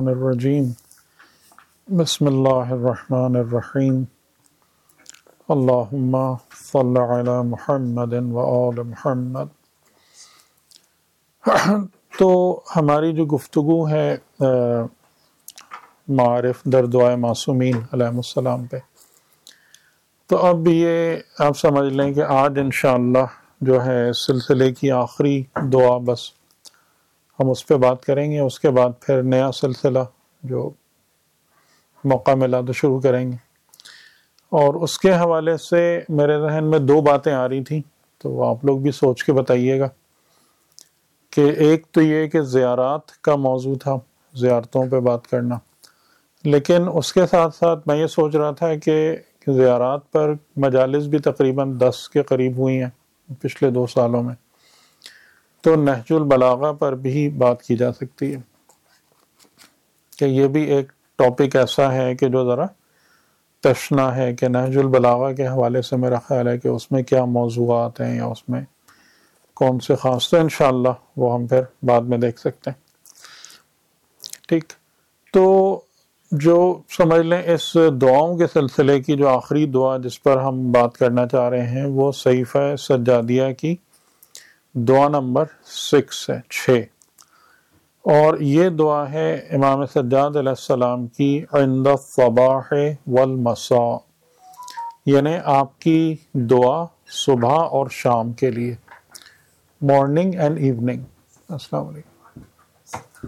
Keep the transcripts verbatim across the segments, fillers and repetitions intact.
الشیطان الرجیم بسم اللہ الرحمن الرحیم اللہم صل علی محمد و آل محمد۔ تو ہماری جو گفتگو ہے معارف در دعائے معصومین علیہ السلام پہ، تو اب یہ آپ سمجھ لیں کہ آج انشاءاللہ جو ہے اس سلسلے کی آخری دعا، بس ہم اس پہ بات کریں گے، اس کے بعد پھر نیا سلسلہ جو موقع ملا تو شروع کریں گے۔ اور اس کے حوالے سے میرے ذہن میں دو باتیں آ رہی تھیں، تو آپ لوگ بھی سوچ کے بتائیے گا کہ ایک تو یہ کہ زیارات کا موضوع تھا، زیارتوں پہ بات کرنا، لیکن اس کے ساتھ ساتھ میں یہ سوچ رہا تھا کہ زیارات پر مجالس بھی تقریباً دس کے قریب ہوئی ہیں پچھلے دو سالوں میں، تو نہج البلاغہ پر بھی بات کی جا سکتی ہے کہ یہ بھی ایک ٹاپک ایسا ہے کہ جو ذرا تشنا ہے، کہ نہج البلاغہ کے حوالے سے میرا خیال ہے کہ اس میں کیا موضوعات ہیں یا اس میں کون سے خاص، تو انشاءاللہ وہ ہم پھر بعد میں دیکھ سکتے ہیں۔ ٹھیک، تو جو سمجھ لیں اس دعاؤں کے سلسلے کی جو آخری دعا جس پر ہم بات کرنا چاہ رہے ہیں وہ صحیفہ سجادیہ کی دعا نمبر سکس ہے، چھ، اور یہ دعا ہے امام سجاد علیہ السلام کی عند الصباح والمساء، یعنی آپ کی دعا صبح اور شام کے لیے، مارننگ اینڈ ایوننگ۔ السلام علیکم۔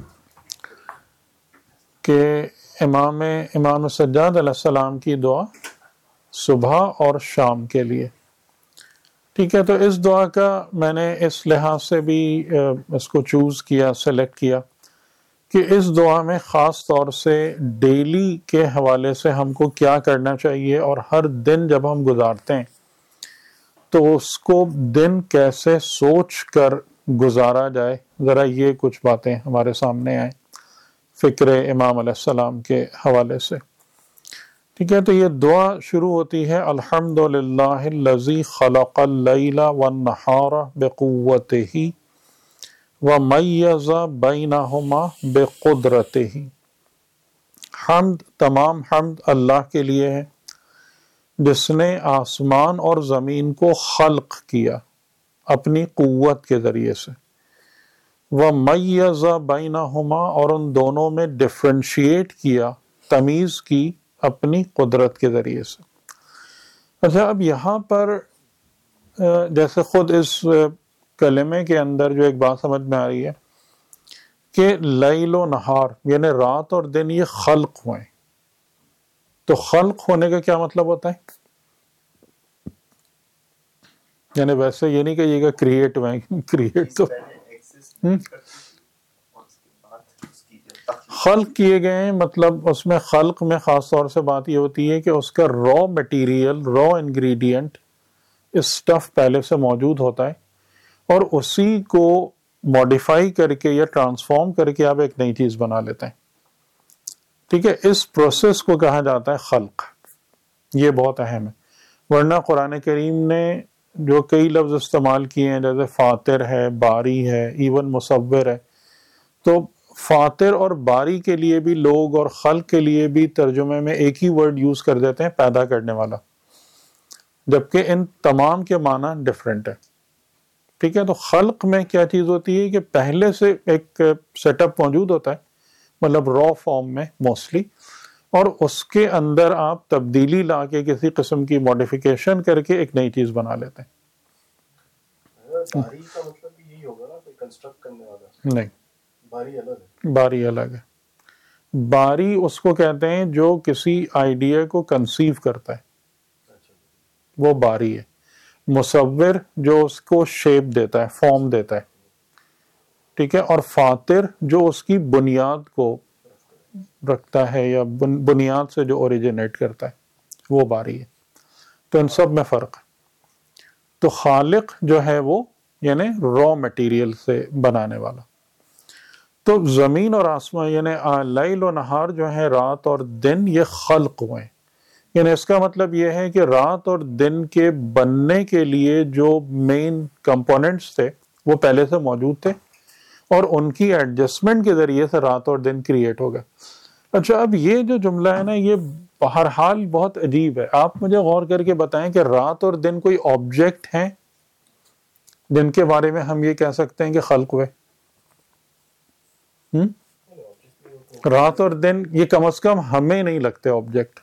کہ امام امام سجاد علیہ السلام کی دعا صبح اور شام کے لیے، ٹھیک ہے۔ تو اس دعا کا میں نے اس لحاظ سے بھی اس کو چوز کیا، سلیکٹ کیا کہ اس دعا میں خاص طور سے ڈیلی کے حوالے سے ہم کو کیا کرنا چاہیے، اور ہر دن جب ہم گزارتے ہیں تو اس کو دن کیسے سوچ کر گزارا جائے، ذرا یہ کچھ باتیں ہمارے سامنے آئیں فکر امام علیہ السلام کے حوالے سے، ٹھیک ہے۔ تو یہ دعا شروع ہوتی ہے الحمدللہ الذی خلق اللیل والنہار بقوتہ ومیز بینہما بقدرتہ۔ حمد، تمام حمد اللہ کے لیے ہے جس نے آسمان اور زمین کو خلق کیا اپنی قوت کے ذریعے سے، ومیز بینہما، اور ان دونوں میں ڈفرینشیٹ کیا، تمیز کی اپنی قدرت کے ذریعے سے۔ اچھا، اب یہاں پر جیسے خود اس کلمے کے اندر جو ایک بات سمجھ میں آ رہی ہے کہ لیل و نہار یعنی رات اور دن یہ خلق ہوئے، تو خلق ہونے کا کیا مطلب ہوتا ہے؟ یعنی ویسے یہ نہیں کہیے گا کریٹ ہوئے، کریٹ تو خلق کیے گئے ہیں، مطلب اس میں خلق میں خاص طور سے بات یہ ہوتی ہے کہ اس کا را مٹیریل، را انگریڈینٹ، اسٹف پہلے سے موجود ہوتا ہے، اور اسی کو ماڈیفائی کر کے یا ٹرانسفارم کر کے آپ ایک نئی چیز بنا لیتے ہیں، ٹھیک ہے۔ اس پروسیس کو کہا جاتا ہے خلق، یہ بہت اہم ہے۔ ورنہ قرآن کریم نے جو کئی لفظ استعمال کیے ہیں جیسے فاطر ہے، باری ہے، ایون مصور ہے، تو فاطر اور باری کے لیے بھی لوگ اور خلق کے لیے بھی ترجمے میں ایک ہی ورڈ یوز کر دیتے ہیں، پیدا کرنے والا، جبکہ ان تمام کے معنی ڈفرینٹ ہے، ٹھیک ہے۔ تو خلق میں کیا چیز ہوتی ہے کہ پہلے سے ایک سیٹ اپ موجود ہوتا ہے، مطلب را فارم میں موسٹلی، اور اس کے اندر آپ تبدیلی لا کے کسی قسم کی ماڈیفیکیشن کر کے ایک نئی چیز بنا لیتے ہیں۔ باری کا مطلب بھی یہی ہوگا نا کہ کنسٹرکٹ کرنے والا؟ نہیں، باری الگ ہے۔ باری الگ ہے۔ باری اس کو کہتے ہیں جو کسی آئیڈیا کو کنسیو کرتا ہے، وہ باری ہے۔ مصور جو اس کو شیپ دیتا ہے، فارم دیتا ہے، ٹھیک ہے۔ اور فاطر جو اس کی بنیاد کو رکھتا ہے یا بنیاد سے جو اوریجنیٹ کرتا ہے، وہ باری ہے۔ تو ان سب میں فرق ہے۔ تو خالق جو ہے وہ یعنی را مٹیریل سے بنانے والا۔ تو زمین اور آسمان یعنی لیل و نہار جو ہے رات اور دن، یہ خلق ہوئے، یعنی اس کا مطلب یہ ہے کہ رات اور دن کے بننے کے لیے جو مین کمپوننٹس تھے وہ پہلے سے موجود تھے، اور ان کی ایڈجسٹمنٹ کے ذریعے سے رات اور دن کریٹ ہوگا. اچھا اب یہ جو جملہ ہے نا یہ بہرحال بہت عجیب ہے. آپ مجھے غور کر کے بتائیں کہ رات اور دن کوئی آبجیکٹ ہیں جن کے بارے میں ہم یہ کہہ سکتے ہیں کہ خلق ہوئے؟ ہم؟ رات اور دن یہ کم از کم ہمیں نہیں لگتے آبجیکٹ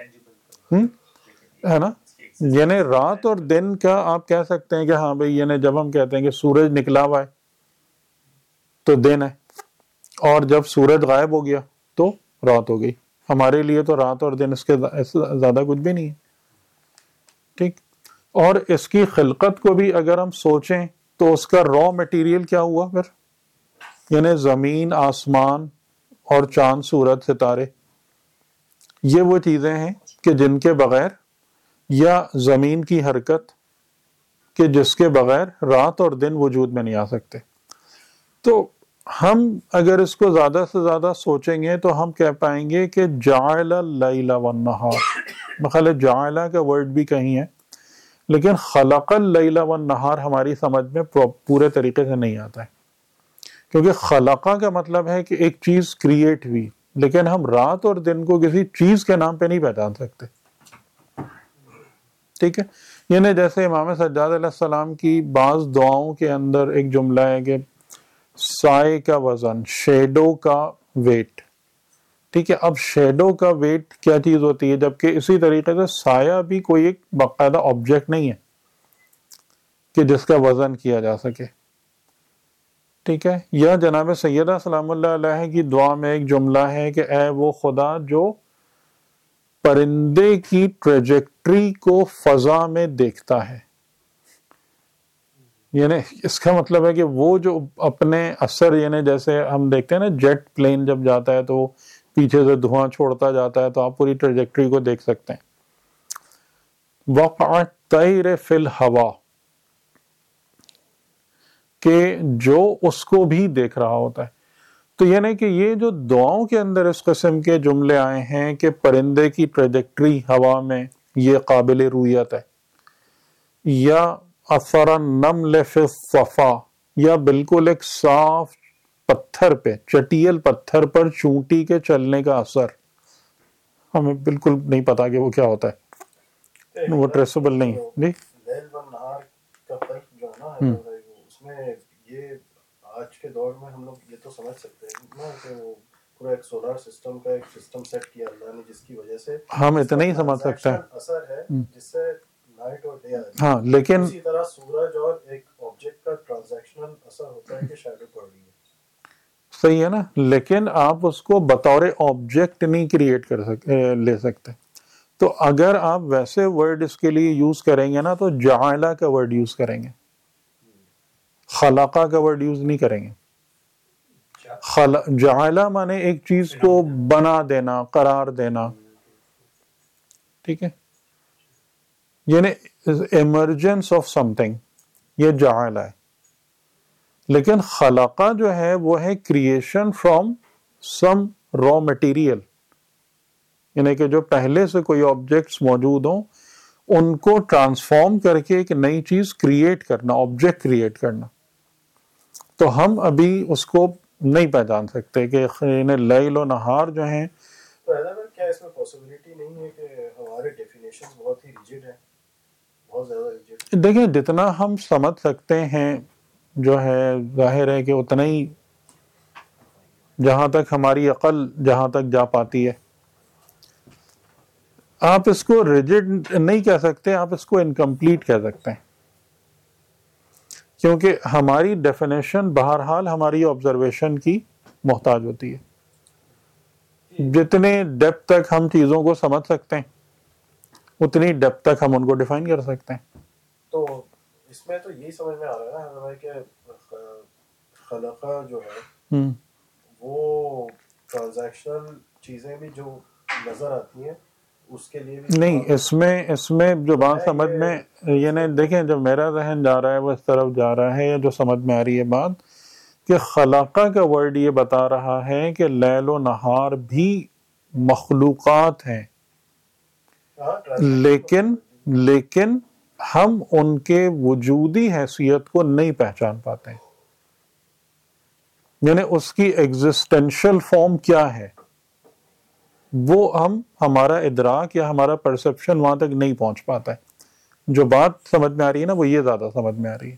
ہے نا. یعنی رات اور دن کا آپ کہہ سکتے ہیں کہ ہاں بھئی یعنی جب ہم کہتے ہیں کہ سورج نکلا ہوا ہے تو دن ہے، اور جب سورج غائب ہو گیا تو رات ہو گئی. ہمارے لیے تو رات اور دن اس کے زیادہ کچھ بھی نہیں ہے. ٹھیک. اور اس کی خلقت کو بھی اگر ہم سوچیں تو اس کا را مٹیریل کیا ہوا پھر؟ یعنی زمین، آسمان اور چاند، سورج، ستارے، یہ وہ چیزیں ہیں کہ جن کے بغیر، یا زمین کی حرکت کہ جس کے بغیر رات اور دن وجود میں نہیں آ سکتے. تو ہم اگر اس کو زیادہ سے زیادہ سوچیں گے تو ہم کہہ پائیں گے کہ جعل اللیل والنہار، مخالے جعل کا ورڈ بھی کہیں ہے لیکن خلق اللیل والنہار ہماری سمجھ میں پورے طریقے سے نہیں آتا ہے، کیونکہ خلقہ کا مطلب ہے کہ ایک چیز کریٹ ہوئی، لیکن ہم رات اور دن کو کسی چیز کے نام پہ نہیں پہچان سکتے. ٹھیک ہے. یعنی جیسے امام سجاد علیہ السلام کی بعض دعاؤں کے اندر ایک جملہ ہے کہ سائے کا وزن، شیڈو کا ویٹ. ٹھیک ہے. اب شیڈو کا ویٹ کیا چیز ہوتی ہے، جبکہ اسی طریقے سے سایہ بھی کوئی ایک باقاعدہ آبجیکٹ نہیں ہے کہ جس کا وزن کیا جا سکے. ٹھیک ہے. یا جناب سیدہ سلام اللہ علیہ کی دعا میں ایک جملہ ہے کہ اے وہ خدا جو پرندے کی ٹریجیکٹری کو فضا میں دیکھتا ہے. یعنی اس کا مطلب ہے کہ وہ جو اپنے اثر، یعنی جیسے ہم دیکھتے ہیں نا جیٹ پلین جب جاتا ہے تو پیچھے سے دھواں چھوڑتا جاتا ہے تو آپ پوری ٹریجیکٹری کو دیکھ سکتے ہیں. وقع الطیر فی الہوا، کہ جو اس کو بھی دیکھ رہا ہوتا ہے. تو یعنی کہ یہ جو دعاؤں کے اندر اس قسم کے جملے آئے ہیں کہ پرندے کی ٹریجیکٹری ہوا میں یہ قابل رویت ہے، یا اثر النمل فی الصفا، یا بالکل ایک صاف پتھر پہ، چٹیل پتھر پر چونٹی کے چلنے کا اثر، ہمیں بالکل نہیں پتا کہ وہ کیا ہوتا ہے، وہ ٹریسبل نہیں. جی لیل و نہار کا فرق جو ہے نا اس میں یہ آج کے دور میں ہم لوگ یہ تو سمجھ سکتے ہیں نا کہ وہ پورا ایک سولار سسٹم کا ایک سسٹم سیٹ کیا اللہ نے، جس کی وجہ سے ہم اتنا ہی سمجھ سکتے ہیں اثر ہے جس سے نائٹ اور ڈے آ رہی ہے. ہاں لیکن اسی طرح سورج اور ایک آبجیکٹ کا ٹرانزیکشنل اثر ہوتا ہے کہ شیڈو پڑ رہی ہے. صحیح ہے نا. لیکن آپ اس کو بطور آبجیکٹ نہیں کریٹ کر سکتے، لے سکتے. تو اگر آپ ویسے ورڈ اس کے لیے یوز کریں گے نا تو جعلہ کا ورڈ یوز کریں گے، خلقہ کا ورڈ یوز نہیں کریں گے. خل... جعلہ مانے ایک چیز کو بنا دینا، قرار دینا. ٹھیک ہے. یعنی ایمرجنس آف سم تھنگ، یہ جعلہ ہے. لیکن خلقہ جو ہے وہ ہے creation from some raw material, یعنی کہ جو پہلے سے کوئی آبجیکٹس موجود ہوں ان کو ٹرانسفارم کر کے ایک نئی چیز کریٹ کرنا، آبجیکٹ کریٹ کرنا. تو ہم ابھی اس کو نہیں پہچان سکتے کہ لیل و نہار جو ہیں. تو کیا اس میں پاسبلٹی نہیں ہے کہ ہمارے ڈیفینیشنز بہت ہی ریجڈ ہیں، بہت زیادہ ریجڈ؟ دیکھیں جتنا ہم سمجھ سکتے ہیں جو ہے ظاہر ہے کہ اتنا ہی جہاں تک ہماری عقل جہاں تک جا پاتی ہے. آپ اس کو ریجڈ نہیں کہہ سکتے، آپ اس کو انکمپلیٹ کہہ سکتے ہیں، کیونکہ ہماری ڈیفینیشن بہرحال ہماری آبزرویشن کی محتاج ہوتی ہے. جتنے ڈیپتھ تک ہم چیزوں کو سمجھ سکتے ہیں اتنی ڈیپتھ تک ہم ان کو ڈیفائن کر سکتے ہیں. تو اس میں تو یہی سمجھ میں آ رہا ہے نا کہ خلقہ جو ہے وہ ٹرانزیکشنل چیزیں بھی جو نظر آتی ہیں اس کے لیے بھی نہیں. اس میں اس میں جو بات سمجھ میں یہ نہیں، دیکھیں جو میرا ذہن جا رہا ہے وہ اس طرف جا رہا ہے، یا جو سمجھ میں آ رہی ہے بات کہ خلقہ کا ورڈ یہ بتا رہا ہے کہ لیل و نہار بھی مخلوقات ہیں، لیکن لیکن ہم ان کے وجودی حیثیت کو نہیں پہچان پاتے ہیں. یعنی اس کی ایگزسٹینشل فارم کیا ہے وہ ہم ہمارا ادراک یا ہمارا پرسپشن وہاں تک نہیں پہنچ پاتا ہے. جو بات سمجھ میں آ رہی ہے نا وہ یہ زیادہ سمجھ میں آ رہی ہے,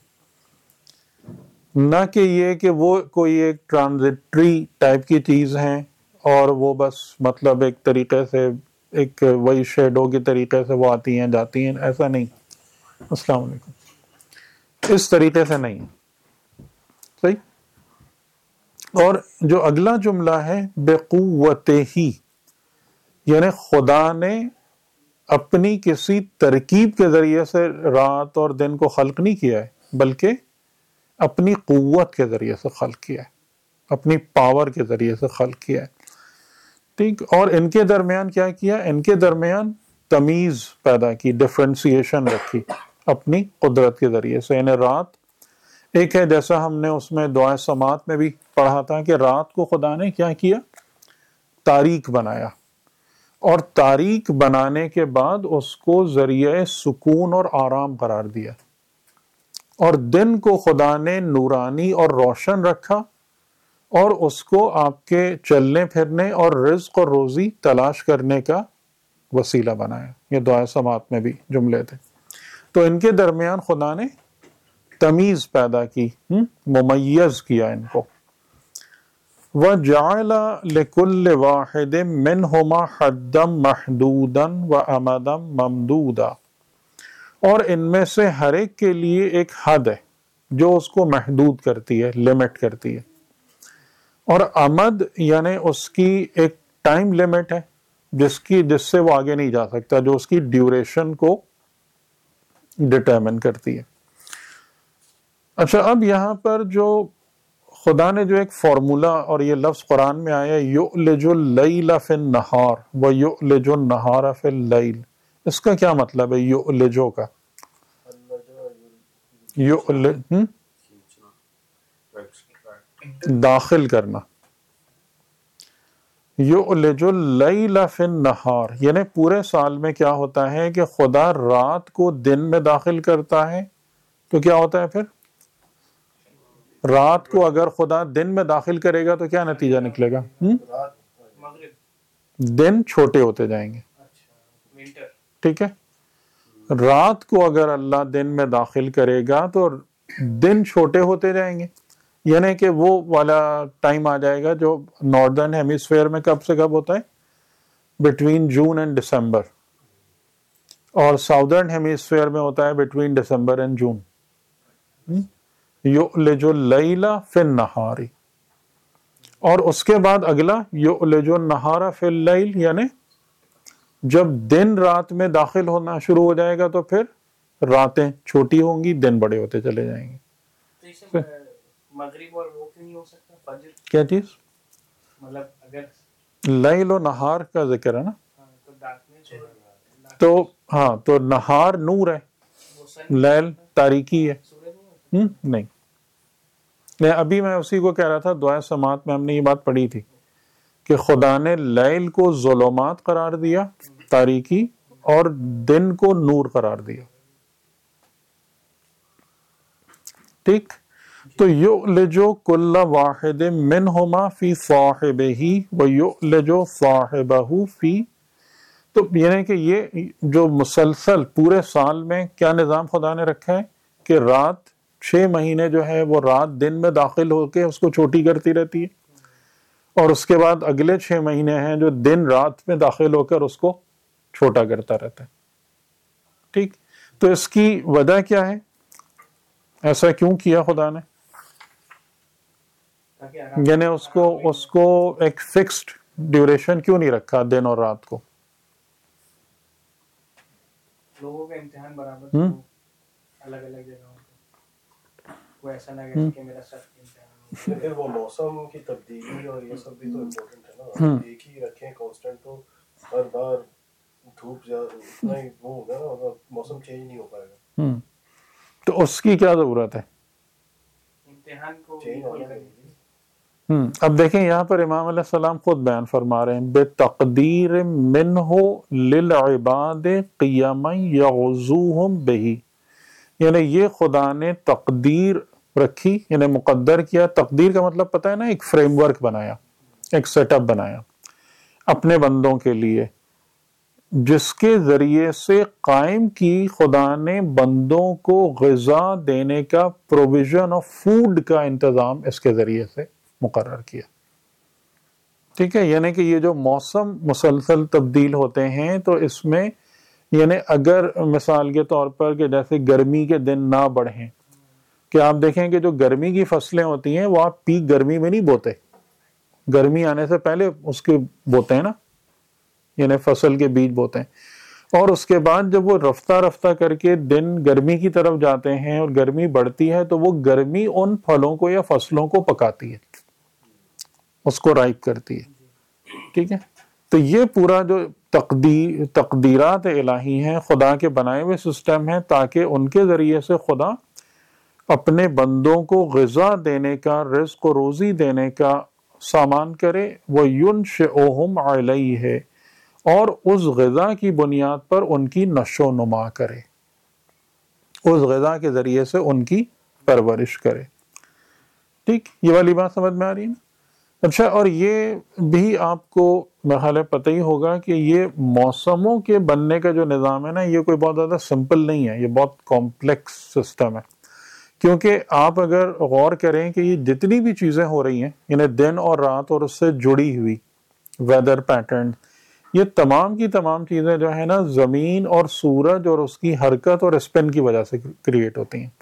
نہ کہ یہ کہ وہ کوئی ایک ٹرانزٹری ٹائپ کی چیز ہیں اور وہ بس مطلب ایک طریقے سے ایک وہی شیڈو کے طریقے سے وہ آتی ہیں جاتی ہیں, ایسا نہیں. السلام علیکم. اس طریقے سے نہیں. صحیح. اور جو اگلا جملہ ہے بقوت ہی, یعنی خدا نے اپنی کسی ترکیب کے ذریعے سے رات اور دن کو خلق نہیں کیا ہے بلکہ اپنی قوت کے ذریعے سے خلق کیا ہے, اپنی پاور کے ذریعے سے خلق کیا ہے. ٹھیک. اور ان کے درمیان کیا کیا, ان کے درمیان تمیز پیدا کی, ڈفرینسیشن رکھی اپنی قدرت کے ذریعے سے. یعنی رات ایک ہے, جیسا ہم نے اس میں دعائے سماعت میں بھی پڑھا تھا کہ رات کو خدا نے کیا کیا, تاریک بنایا, اور تاریک بنانے کے بعد اس کو ذریعہ سکون اور آرام قرار دیا, اور دن کو خدا نے نورانی اور روشن رکھا اور اس کو آپ کے چلنے پھرنے اور رزق اور روزی تلاش کرنے کا وسیلہ بنایا. یہ دعائے سماعت میں بھی جملے تھے. تو ان کے درمیان خدا نے تمیز پیدا کی, ممیز کیا ان کو. وَجَعَلَ لِكُلِّ وَاحِدٍ مِّنْهُمَا حَدًّا مَحْدُودًا وَأَمَدًا مَمْدُودًا, اور ان میں سے ہر ایک کے لیے ایک حد ہے جو اس کو محدود کرتی ہے, لمٹ کرتی ہے, اور امد یعنی اس کی ایک ٹائم لمٹ ہے جس کی جس سے وہ آگے نہیں جا سکتا, جو اس کی ڈیوریشن کو ڈٹرمن کرتی ہے. اچھا, اب یہاں پر جو خدا نے جو ایک فارمولا, اور یہ لفظ قرآن میں آیا یؤلج اللیل فی النہار ویؤلج النہار فی اللیل, اس کا کیا مطلب ہے یؤلجو کا؟ یؤلج داخل کرنا. یؤلج اللیل فی النہار یعنی پورے سال میں کیا ہوتا ہے کہ خدا رات کو دن میں داخل کرتا ہے, تو کیا ہوتا ہے پھر رات کو اگر خدا دن میں داخل کرے گا تو کیا نتیجہ نکلے گا, دن چھوٹے ہوتے جائیں گے. ٹھیک ہے. رات کو اگر اللہ دن میں داخل کرے گا تو دن چھوٹے ہوتے جائیں گے, یعنی کہ وہ والا ٹائم آ جائے گا جو ناردرن ہیمیسفیئر میں کب سے کب ہوتا ہے, بٹوین جون اینڈ دسمبر, اور ساؤدرن ہیمیسفیئر میں ہوتا ہے بٹوین دسمبر اینڈ جون. یؤلج اللیل فی النہار, اور اس کے بعد اگلا یؤلج النہار فی اللیل, یعنی جب دن رات میں داخل ہونا شروع ہو جائے گا تو پھر راتیں چھوٹی ہوں گی, دن بڑے ہوتے چلے جائیں گے. مغرب اور وہ کیوں نہیں ہو سکتا, فجر کیا چیز, مطلب اگر لیل و نہار کا ذکر ہے نا, تو ہاں تو نہار نور ہے, لیل تاریکی ہے. ہم نہیں نہیں ابھی میں اسی کو کہہ رہا تھا, دعائے سماعت میں ہم نے یہ بات پڑھی تھی کہ خدا نے لیل کو ظلمات قرار دیا, تاریکی, اور دن کو نور قرار دیا. ٹھیک. تو یؤلج کل واحد منہما فی صاحبہ ویؤلج صاحبہ فی, تو یعنی کہ یہ جو مسلسل پورے سال میں کیا نظام خدا نے رکھا ہے کہ رات چھ مہینے جو ہے وہ رات دن میں داخل ہو کے اس کو چھوٹی کرتی رہتی ہے, اور اس کے بعد اگلے چھ مہینے ہیں جو دن رات میں داخل ہو کر اس کو چھوٹا کرتا رہتا ہے. ٹھیک. تو اس کی وجہ کیا ہے, ایسا کیوں کیا خدا نے, یعنی اس کو اس کو ایک فکسڈ ڈیوریشن کیوں نہیں رکھا دن اور رات کو؟ لوگوں کا امتحان برابر الگ الگ جگہوں پہ, کوئی ایسا نہ کہ کہ میرا سخت امتحان. لیکن وہ موسم کی تبدیلی اور یہ سب بھی تو امپورٹنٹ ہے نا, ایک ہی رکھیں کانسٹنٹ تو ہر بار دھوپ اتنا ہی وہ ہوگا نا, موسم چینج نہیں ہو پائے گا. تو اس کی کیا ضرورت ہے, امتحان کو چینج ہونا چاہیے. ہم اب دیکھیں یہاں پر امام علیہ السلام خود بیان فرما رہے ہیں بتقدیر منہ للعباد قیاما یغزوہم بہ, یعنی یہ خدا نے تقدیر رکھی، یعنی مقدر کیا. تقدیر کا مطلب پتہ ہے نا، ایک فریم ورک بنایا، ایک سیٹ اپ بنایا اپنے بندوں کے لیے، جس کے ذریعے سے قائم کی خدا نے بندوں کو غذا دینے کا، پروویژن آف فوڈ کا انتظام اس کے ذریعے سے مقرر کیا. ٹھیک ہے، یعنی کہ یہ جو موسم مسلسل تبدیل ہوتے ہیں تو اس میں یعنی اگر مثال کے طور پر کہ جیسے گرمی کے دن نہ بڑھیں، کہ آپ دیکھیں کہ جو گرمی کی فصلیں ہوتی ہیں وہ آپ پیک گرمی میں نہیں بوتے، گرمی آنے سے پہلے اس کے بوتے ہیں نا، یعنی فصل کے بیج بوتے ہیں، اور اس کے بعد جب وہ رفتہ رفتہ کر کے دن گرمی کی طرف جاتے ہیں اور گرمی بڑھتی ہے تو وہ گرمی ان پھلوں کو یا فصلوں کو پکاتی ہے، اس کو رائپ کرتی ہے. ٹھیک ہے، تو یہ پورا جو تقدیر تقدیرات الہی ہیں، خدا کے بنائے ہوئے سسٹم ہیں، تاکہ ان کے ذریعے سے خدا اپنے بندوں کو غذا دینے کا، رزق و روزی دینے کا سامان کرے. وَيُنشِئُهُمْ عَلَيْهِ، اور اس غذا کی بنیاد پر ان کی نشو و نما کرے، اس غذا کے ذریعے سے ان کی پرورش کرے. ٹھیک، یہ والی بات سمجھ میں آ رہی ہے نا؟ اچھا، اور یہ بھی آپ کو میرا خیال ہے پتہ ہی ہوگا کہ یہ موسموں کے بننے کا جو نظام ہے نا، یہ کوئی بہت زیادہ سمپل نہیں ہے، یہ بہت کمپلیکس سسٹم ہے. کیونکہ آپ اگر غور کریں کہ یہ جتنی بھی چیزیں ہو رہی ہیں، یعنی دن اور رات اور اس سے جڑی ہوئی ویدر پیٹرن، یہ تمام کی تمام چیزیں جو ہے نا زمین اور سورج اور اس کی حرکت اور اسپن کی وجہ سے کریٹ ہوتی ہیں.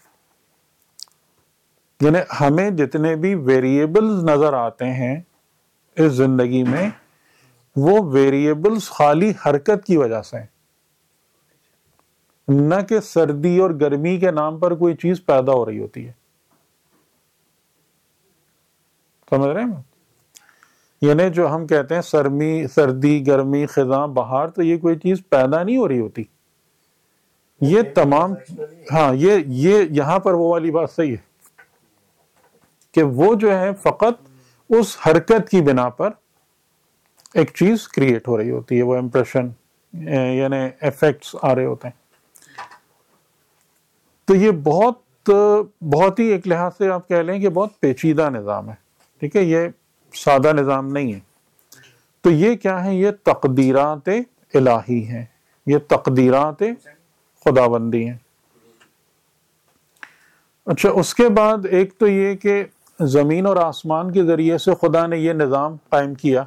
یعنی ہمیں جتنے بھی ویریبلز نظر آتے ہیں اس زندگی میں، وہ ویریبلز خالی حرکت کی وجہ سے ہیں، نہ کہ سردی اور گرمی کے نام پر کوئی چیز پیدا ہو رہی ہوتی ہے. سمجھ رہے ہیں؟ یعنی جو ہم کہتے ہیں سرمی سردی گرمی خزاں بہار، تو یہ کوئی چیز پیدا نہیں ہو رہی ہوتی، یہ تمام ہاں یہ یہ یہاں پر وہ والی بات صحیح ہے کہ وہ جو ہے فقط اس حرکت کی بنا پر ایک چیز کریٹ ہو رہی ہوتی ہے، وہ امپریشن یعنی ایفیکٹس آ رہے ہوتے ہیں. تو یہ بہت بہت ہی ایک لحاظ سے آپ کہہ لیں کہ بہت پیچیدہ نظام ہے. ٹھیک ہے، یہ سادہ نظام نہیں ہے. تو یہ کیا ہے؟ یہ تقدیرات الہی ہیں، یہ تقدیرات خداوندی ہیں. اچھا، اس کے بعد ایک تو یہ کہ زمین اور آسمان کے ذریعے سے خدا نے یہ نظام قائم کیا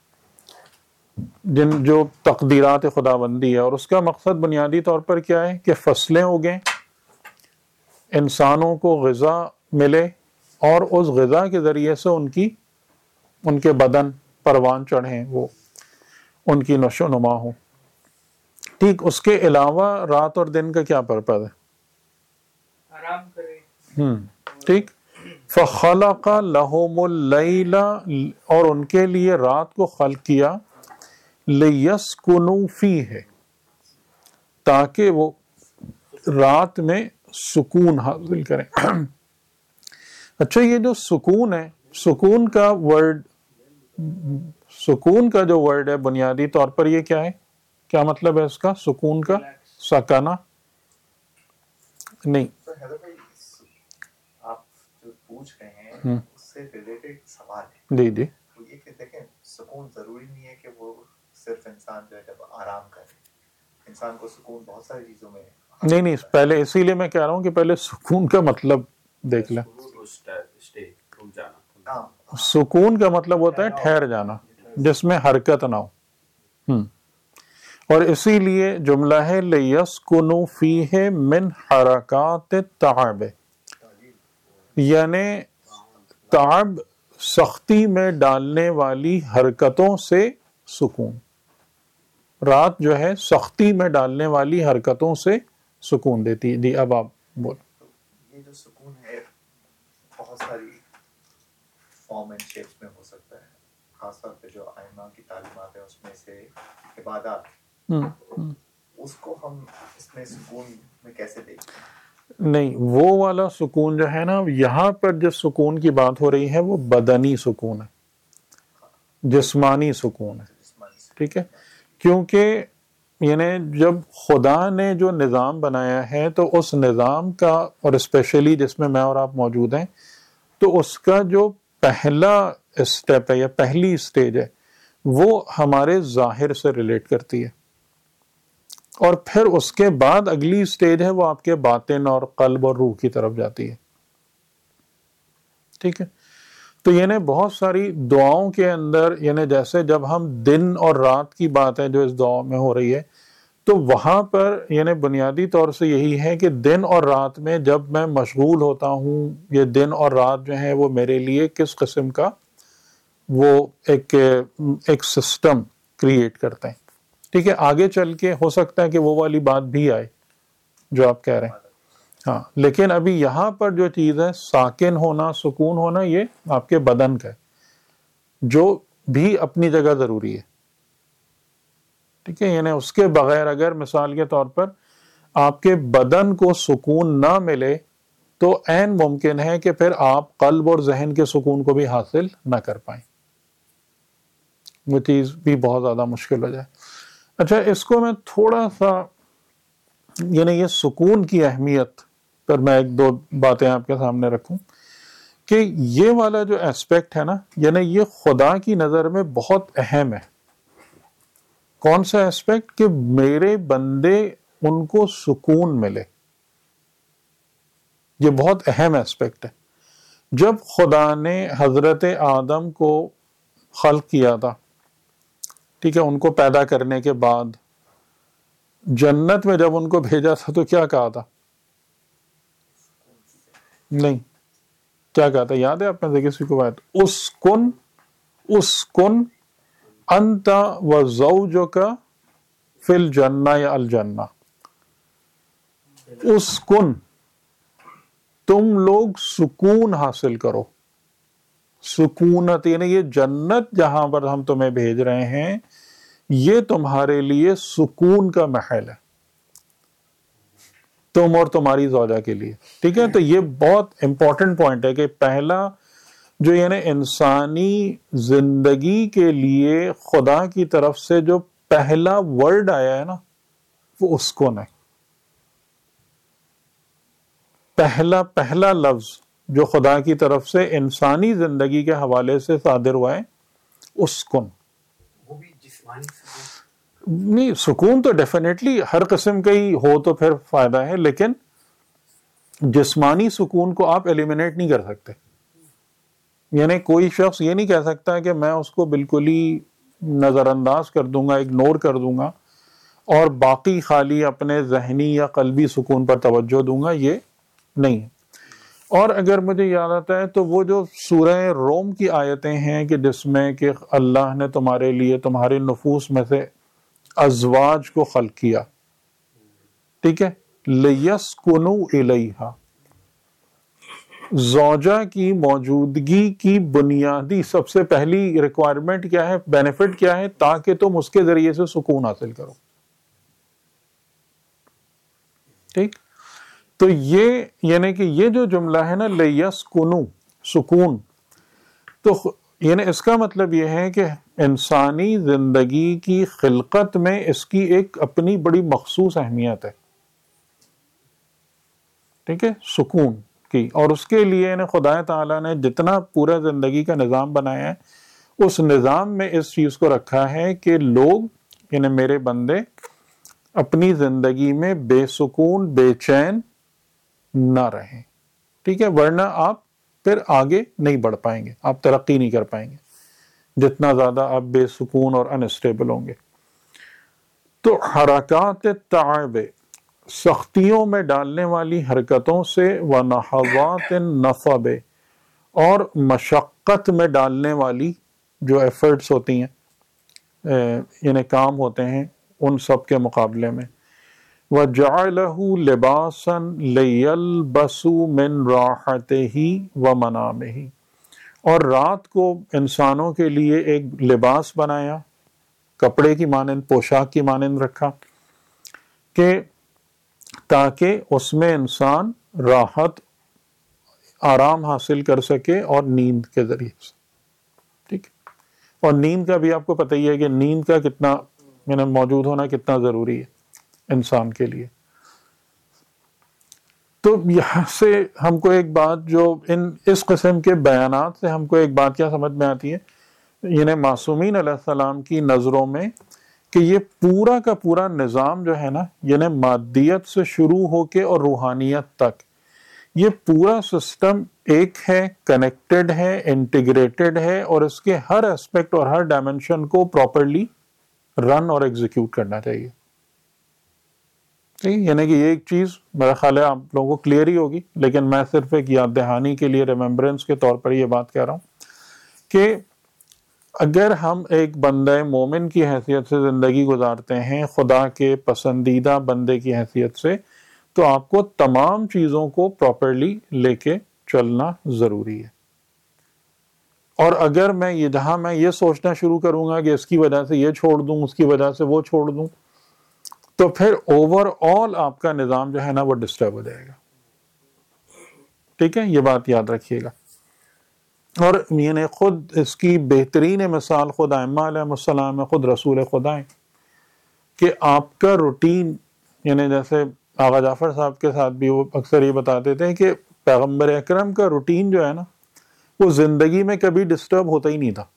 جن جو تقدیرات خداوندی ہے، اور اس کا مقصد بنیادی طور پر کیا ہے کہ فصلیں اگیں، انسانوں کو غذا ملے، اور اس غذا کے ذریعے سے ان کی ان کے بدن پروان چڑھیں، وہ ان کی نشو و نما ہو. ٹھیک، اس کے علاوہ رات اور دن کا کیا پرپز ہے؟ آرام کرے. ہم ٹھیک. فَخَلَقَ لَهُمُ اللَّيْلَ، اور ان کے لیے رات کو خلق کیا، لِيَسْكُنُوا فِيهِ، تاکہ وہ رات میں سکون حاصل کریں. اچھا، یہ جو سکون ہے، سکون کا ورڈ سکون کا جو ورڈ ہے بنیادی طور پر یہ کیا ہے؟ کیا مطلب ہے اس کا؟ سکون کا سکانہ نہیں. آپ جو پوچھ رہے ہیں اس سے ریلیٹڈ سوال ہے. جی جی، وہ یہ کہ دیکھیں سکون ضروری نہیں ہے کہ وہ صرف انسان جو ہے جب آرام کرے. انسان کو سکون بہت ساری چیزوں میں نہیں نہیں پہلے اسی لیے میں کہہ رہا ہوں کہ پہلے سکون کا مطلب دیکھ لیں. سکون کا مطلب ہوتا ہے ٹھہر جانا، جس میں حرکت نہ ہو. ہم اور اسی لیے جملہ ہے لِيَسْكُنُوا فِيهِ مِنْ حَرَكَاتِ التَّعَبِ، یعنی تعب سختی میں ڈالنے والی حرکتوں سے سکون. رات جو ہے سختی میں ڈالنے والی حرکتوں سے سکون دیتی ہے. جی اب آپ بول. یہ جو سکون ہے بہت ساری فارم اینڈ شیپس میں ہو سکتا ہے. خاص طور پہ جو ائمہ کی تعلیمات ہیں اس میں سے عبادات، اس کو ہم اس میں سکون میں کیسے دیکھتے ہیں؟ نہیں، وہ والا سکون جو ہے نا، یہاں پر جس سکون کی بات ہو رہی ہے وہ بدنی سکون ہے، جسمانی سکون ہے. ٹھیک ہے، کیونکہ یعنی جب خدا نے جو نظام بنایا ہے تو اس نظام کا، اور اسپیشلی جس میں میں اور آپ موجود ہیں، تو اس کا جو پہلا اسٹیپ ہے یا پہلی اسٹیج ہے وہ ہمارے ظاہر سے ریلیٹ کرتی ہے، اور پھر اس کے بعد اگلی اسٹیج ہے وہ آپ کے باطن اور قلب اور روح کی طرف جاتی ہے. ٹھیک ہے؟ تو یعنی بہت ساری دعاؤں کے اندر، یعنی جیسے جب ہم دن اور رات کی بات ہے جو اس دعا میں ہو رہی ہے، تو وہاں پر یعنی بنیادی طور سے یہی ہے کہ دن اور رات میں جب میں مشغول ہوتا ہوں، یہ دن اور رات جو ہے وہ میرے لیے کس قسم کا وہ ایک ایک سسٹم کریٹ کرتے ہیں. ٹھیک ہے؟ آگے چل کے ہو سکتا ہے کہ وہ والی بات بھی آئے جو آپ کہہ رہے ہیں، ہاں، لیکن ابھی یہاں پر جو چیز ہے ساکن ہونا، سکون ہونا، یہ آپ کے بدن کا ہے جو بھی اپنی جگہ ضروری ہے. ٹھیک ہے؟ یعنی اس کے بغیر اگر مثال کے طور پر آپ کے بدن کو سکون نہ ملے تو عین ممکن ہے کہ پھر آپ قلب اور ذہن کے سکون کو بھی حاصل نہ کر پائیں، وہ چیز بھی بہت زیادہ مشکل ہو جائے. اچھا، اس کو میں تھوڑا سا یعنی یہ سکون کی اہمیت پر میں ایک دو باتیں آپ کے سامنے رکھوں کہ یہ والا جو ایسپیکٹ ہے نا، یعنی یہ خدا کی نظر میں بہت اہم ہے. کون سا ایسپیکٹ؟ کہ میرے بندے ان کو سکون ملے. یہ بہت اہم ایسپیکٹ ہے. جب خدا نے حضرت آدم کو خلق کیا تھا، ٹھیک ہے، ان کو پیدا کرنے کے بعد جنت میں جب ان کو بھیجا تھا تو کیا کہا تھا؟ نہیں، کیا کہا تھا؟ یاد ہے آپ میں سے کسی کو بات؟ اسکن اسکن انت وزوجک فی الجنہ یا الجنہ. اسکن، تم لوگ سکون حاصل کرو. سکونت یعنی یہ جنت جہاں پر ہم تمہیں بھیج رہے ہیں یہ تمہارے لیے سکون کا محل ہے، تم اور تمہاری زوجہ کے لیے. ٹھیک ہے؟ تو یہ بہت امپورٹنٹ پوائنٹ ہے کہ پہلا جو یعنی انسانی زندگی کے لیے خدا کی طرف سے جو پہلا ورڈ آیا ہے نا وہ اسکون ہے. پہلا پہلا لفظ جو خدا کی طرف سے انسانی زندگی کے حوالے سے صادر ہوا ہے اسکن. وہ بھی جسمانی سکون نہیں، سکون تو ڈیفینیٹلی ہر قسم کا ہی ہو تو پھر فائدہ ہے، لیکن جسمانی سکون کو آپ ایلیمنیٹ نہیں کر سکتے. یعنی کوئی شخص یہ نہیں کہہ سکتا کہ میں اس کو بالکل ہی نظر انداز کر دوں گا، اگنور کر دوں گا اور باقی خالی اپنے ذہنی یا قلبی سکون پر توجہ دوں گا، یہ نہیں ہے. اور اگر مجھے یاد آتا ہے تو وہ جو سورہ روم کی آیتیں ہیں کہ جس میں کہ اللہ نے تمہارے لیے تمہارے نفوس میں سے ازواج کو خلق کیا، ٹھیک ہے، لِيَسْكُنُوا إِلَيْهَا، زوجہ کی موجودگی کی بنیادی سب سے پہلی ریکوائرمنٹ کیا ہے، بینیفٹ کیا ہے؟ تاکہ تم اس کے ذریعے سے سکون حاصل کرو. ٹھیک؟ تو یہ یعنی کہ یہ جو جملہ ہے نا لِيَسْكُنُوا، سکون، تو یعنی اس کا مطلب یہ ہے کہ انسانی زندگی کی خلقت میں اس کی ایک اپنی بڑی مخصوص اہمیت ہے. ٹھیک ہے، سکون کی. اور اس کے لیے یعنی خدا تعالیٰ نے جتنا پورا زندگی کا نظام بنایا ہے اس نظام میں اس چیز کو رکھا ہے کہ لوگ یعنی میرے بندے اپنی زندگی میں بے سکون بے چین نہ رہیں. ٹھیک ہے؟ ورنہ آپ پھر آگے نہیں بڑھ پائیں گے، آپ ترقی نہیں کر پائیں گے جتنا زیادہ آپ بے سکون اور انسٹیبل ہوں گے. تو حرکات تعب، سختیوں میں ڈالنے والی حرکتوں سے، ونحوات النصب، اور مشقت میں ڈالنے والی جو ایفرٹس ہوتی ہیں یعنی کام ہوتے ہیں ان سب کے مقابلے میں، وَجَعَلَهُ لِبَاسًا لِيَلْبَسُوا مِنْ رَاحَتِهِ وَمَنَامِهِ، اور رات کو انسانوں کے لیے ایک لباس بنایا، کپڑے کی مانند، پوشاک کی مانند رکھا کہ تاکہ اس میں انسان راحت آرام حاصل کر سکے اور نیند کے ذریعے سے. ٹھیک ہے؟ اور نیند کا بھی آپ کو پتہ ہی ہے کہ نیند کا کتنا یعنی موجود ہونا کتنا ضروری ہے انسان کے لیے. تو یہاں سے ہم کو ایک بات جو ان اس قسم کے بیانات سے ہم کو ایک بات کیا سمجھ میں آتی ہے، یعنی معصومین علیہ السلام کی نظروں میں کہ یہ پورا کا پورا نظام جو ہے نا، یعنی مادیت سے شروع ہو کے اور روحانیت تک، یہ پورا سسٹم ایک ہے، کنیکٹڈ ہے، انٹیگریٹڈ ہے، اور اس کے ہر اسپیکٹ اور ہر ڈائمنشن کو پراپرلی رن اور ایگزیکیوٹ کرنا چاہیے. یعنی کہ یہ ایک چیز میرا خیال ہے آپ لوگوں کو کلیئر ہی ہوگی، لیکن میں صرف ایک یاد دہانی کے لیے، ریممبرنس کے طور پر یہ بات کہہ رہا ہوں کہ اگر ہم ایک بندہ مومن کی حیثیت سے زندگی گزارتے ہیں، خدا کے پسندیدہ بندے کی حیثیت سے، تو آپ کو تمام چیزوں کو پراپرلی لے کے چلنا ضروری ہے. اور اگر میں یہ جہاں میں یہ سوچنا شروع کروں گا کہ اس کی وجہ سے یہ چھوڑ دوں، اس کی وجہ سے وہ چھوڑ دوں، تو پھر اوور آل آپ کا نظام جو ہے نا وہ ڈسٹرب ہو جائے گا. ٹھیک ہے، یہ بات یاد رکھیے گا. اور یعنی خود اس کی بہترین مثال خود ائمہ علیہ السلام ہے، خود رسول خدا ہیں، کہ آپ کا روٹین، یعنی جیسے آغا جعفر صاحب کے ساتھ بھی وہ اکثر یہ بتاتے تھے کہ پیغمبر اکرم کا روٹین جو ہے نا وہ زندگی میں کبھی ڈسٹرب ہوتا ہی نہیں تھا،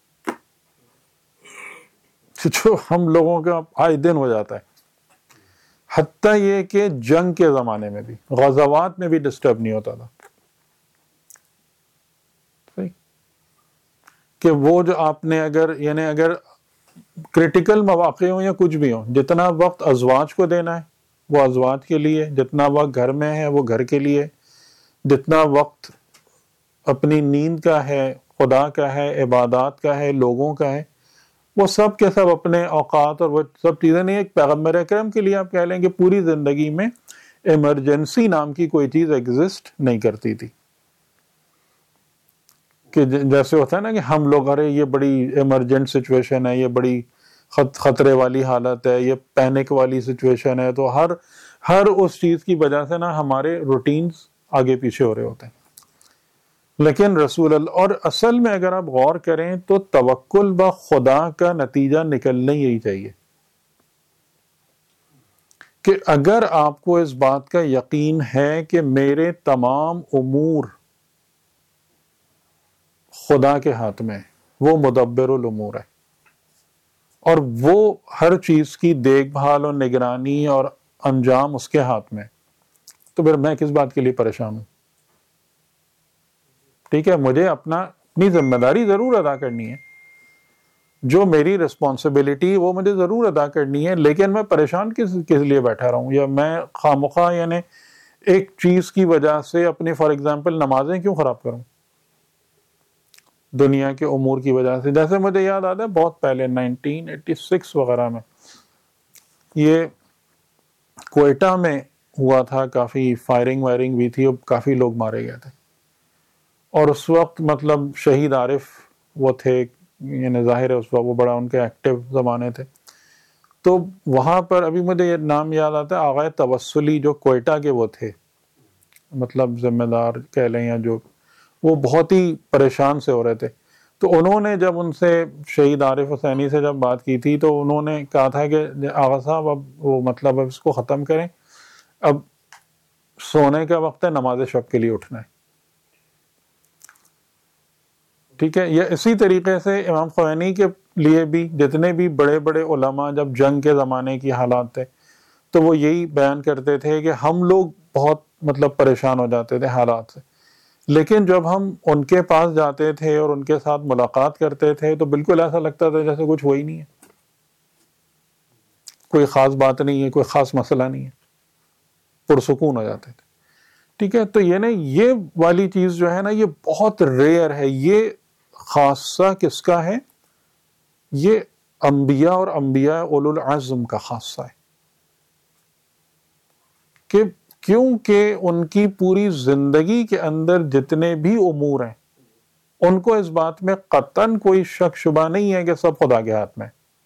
جو ہم لوگوں کا آئے دن ہو جاتا ہے. حتیٰ یہ کہ جنگ کے زمانے میں بھی، غزوات میں بھی ڈسٹرب نہیں ہوتا تھا. صحیح کہ وہ جو آپ نے اگر یعنی اگر کریٹیکل مواقع ہوں یا کچھ بھی ہوں، جتنا وقت ازواج کو دینا ہے وہ ازواج کے لیے، جتنا وقت گھر میں ہے وہ گھر کے لیے، جتنا وقت اپنی نیند کا ہے، خدا کا ہے، عبادات کا ہے، لوگوں کا ہے، وہ سب کے سب اپنے اوقات اور وہ سب چیزیں نہیں. ایک پیغمبر اکرم کے لیے آپ کہہ لیں کہ پوری زندگی میں ایمرجنسی نام کی کوئی چیز ایگزسٹ نہیں کرتی تھی. کہ جیسے ہوتا ہے نا کہ ہم لوگ ارے یہ بڑی ایمرجنٹ سچویشن ہے، یہ بڑی خطرے والی حالت ہے، یہ پینک والی سچویشن ہے، تو ہر ہر اس چیز کی وجہ سے نا ہمارے روٹینز آگے پیچھے ہو رہے ہوتے ہیں. لیکن رسول اللہ، اور اصل میں اگر آپ غور کریں تو توکل با خدا کا نتیجہ نکلنا ہی یہی چاہیے کہ اگر آپ کو اس بات کا یقین ہے کہ میرے تمام امور خدا کے ہاتھ میں، وہ مدبر الامور ہے، اور وہ ہر چیز کی دیکھ بھال اور نگرانی اور انجام اس کے ہاتھ میں، تو پھر میں کس بات کے لیے پریشان ہوں؟ ٹھیک ہے، مجھے اپنا اپنی ذمہ داری ضرور ادا کرنی ہے، جو میری رسپانسبلٹی وہ مجھے ضرور ادا کرنی ہے، لیکن میں پریشان کس کس لیے بیٹھا رہوں، یا میں خواہ یعنی ایک چیز کی وجہ سے اپنی فار ایگزامپل نمازیں کیوں خراب کروں دنیا کے امور کی وجہ سے. جیسے مجھے یاد آتا ہے بہت پہلے نائنٹین ایٹی سکس وغیرہ میں یہ کوئٹہ میں ہوا تھا، کافی فائرنگ وائرنگ بھی تھی اور کافی لوگ مارے گئے تھے، اور اس وقت مطلب شہید عارف وہ تھے، یعنی ظاہر ہے اس وقت وہ بڑا ان کے ایکٹیو زمانے تھے. تو وہاں پر ابھی مجھے یہ نام یاد آتا ہے، آغا توسلی جو کوئٹہ کے وہ تھے، مطلب ذمہ دار کہہ لیں، یا جو وہ بہت ہی پریشان سے ہو رہے تھے. تو انہوں نے جب ان سے شہید عارف حسینی سے جب بات کی تھی تو انہوں نے کہا تھا کہ آغا صاحب اب وہ مطلب اب اس کو ختم کریں، اب سونے کا وقت ہے، نماز شب کے لیے اٹھنا ہے. ٹھیک ہے، یا اسی طریقے سے امام خمینی کے لیے بھی جتنے بھی بڑے بڑے علماء جب جنگ کے زمانے کی حالات تھے تو وہ یہی بیان کرتے تھے کہ ہم لوگ بہت مطلب پریشان ہو جاتے تھے حالات سے، لیکن جب ہم ان کے پاس جاتے تھے اور ان کے ساتھ ملاقات کرتے تھے تو بالکل ایسا لگتا تھا جیسے کچھ ہوا ہی نہیں ہے، کوئی خاص بات نہیں ہے، کوئی خاص مسئلہ نہیں ہے، پرسکون ہو جاتے تھے. ٹھیک ہے، تو یہ نا یہ والی چیز جو ہے نا یہ بہت ریئر ہے. یہ خاصہ کس کا ہے؟ یہ انبیاء اور انبیاء اولو العزم کا خاصہ ہے، کہ کیونکہ ان کی پوری زندگی کے اندر جتنے بھی امور ہیں ان کو اس بات میں قطعاً کوئی شک شبہ نہیں ہے کہ سب خدا کے ہاتھ میں،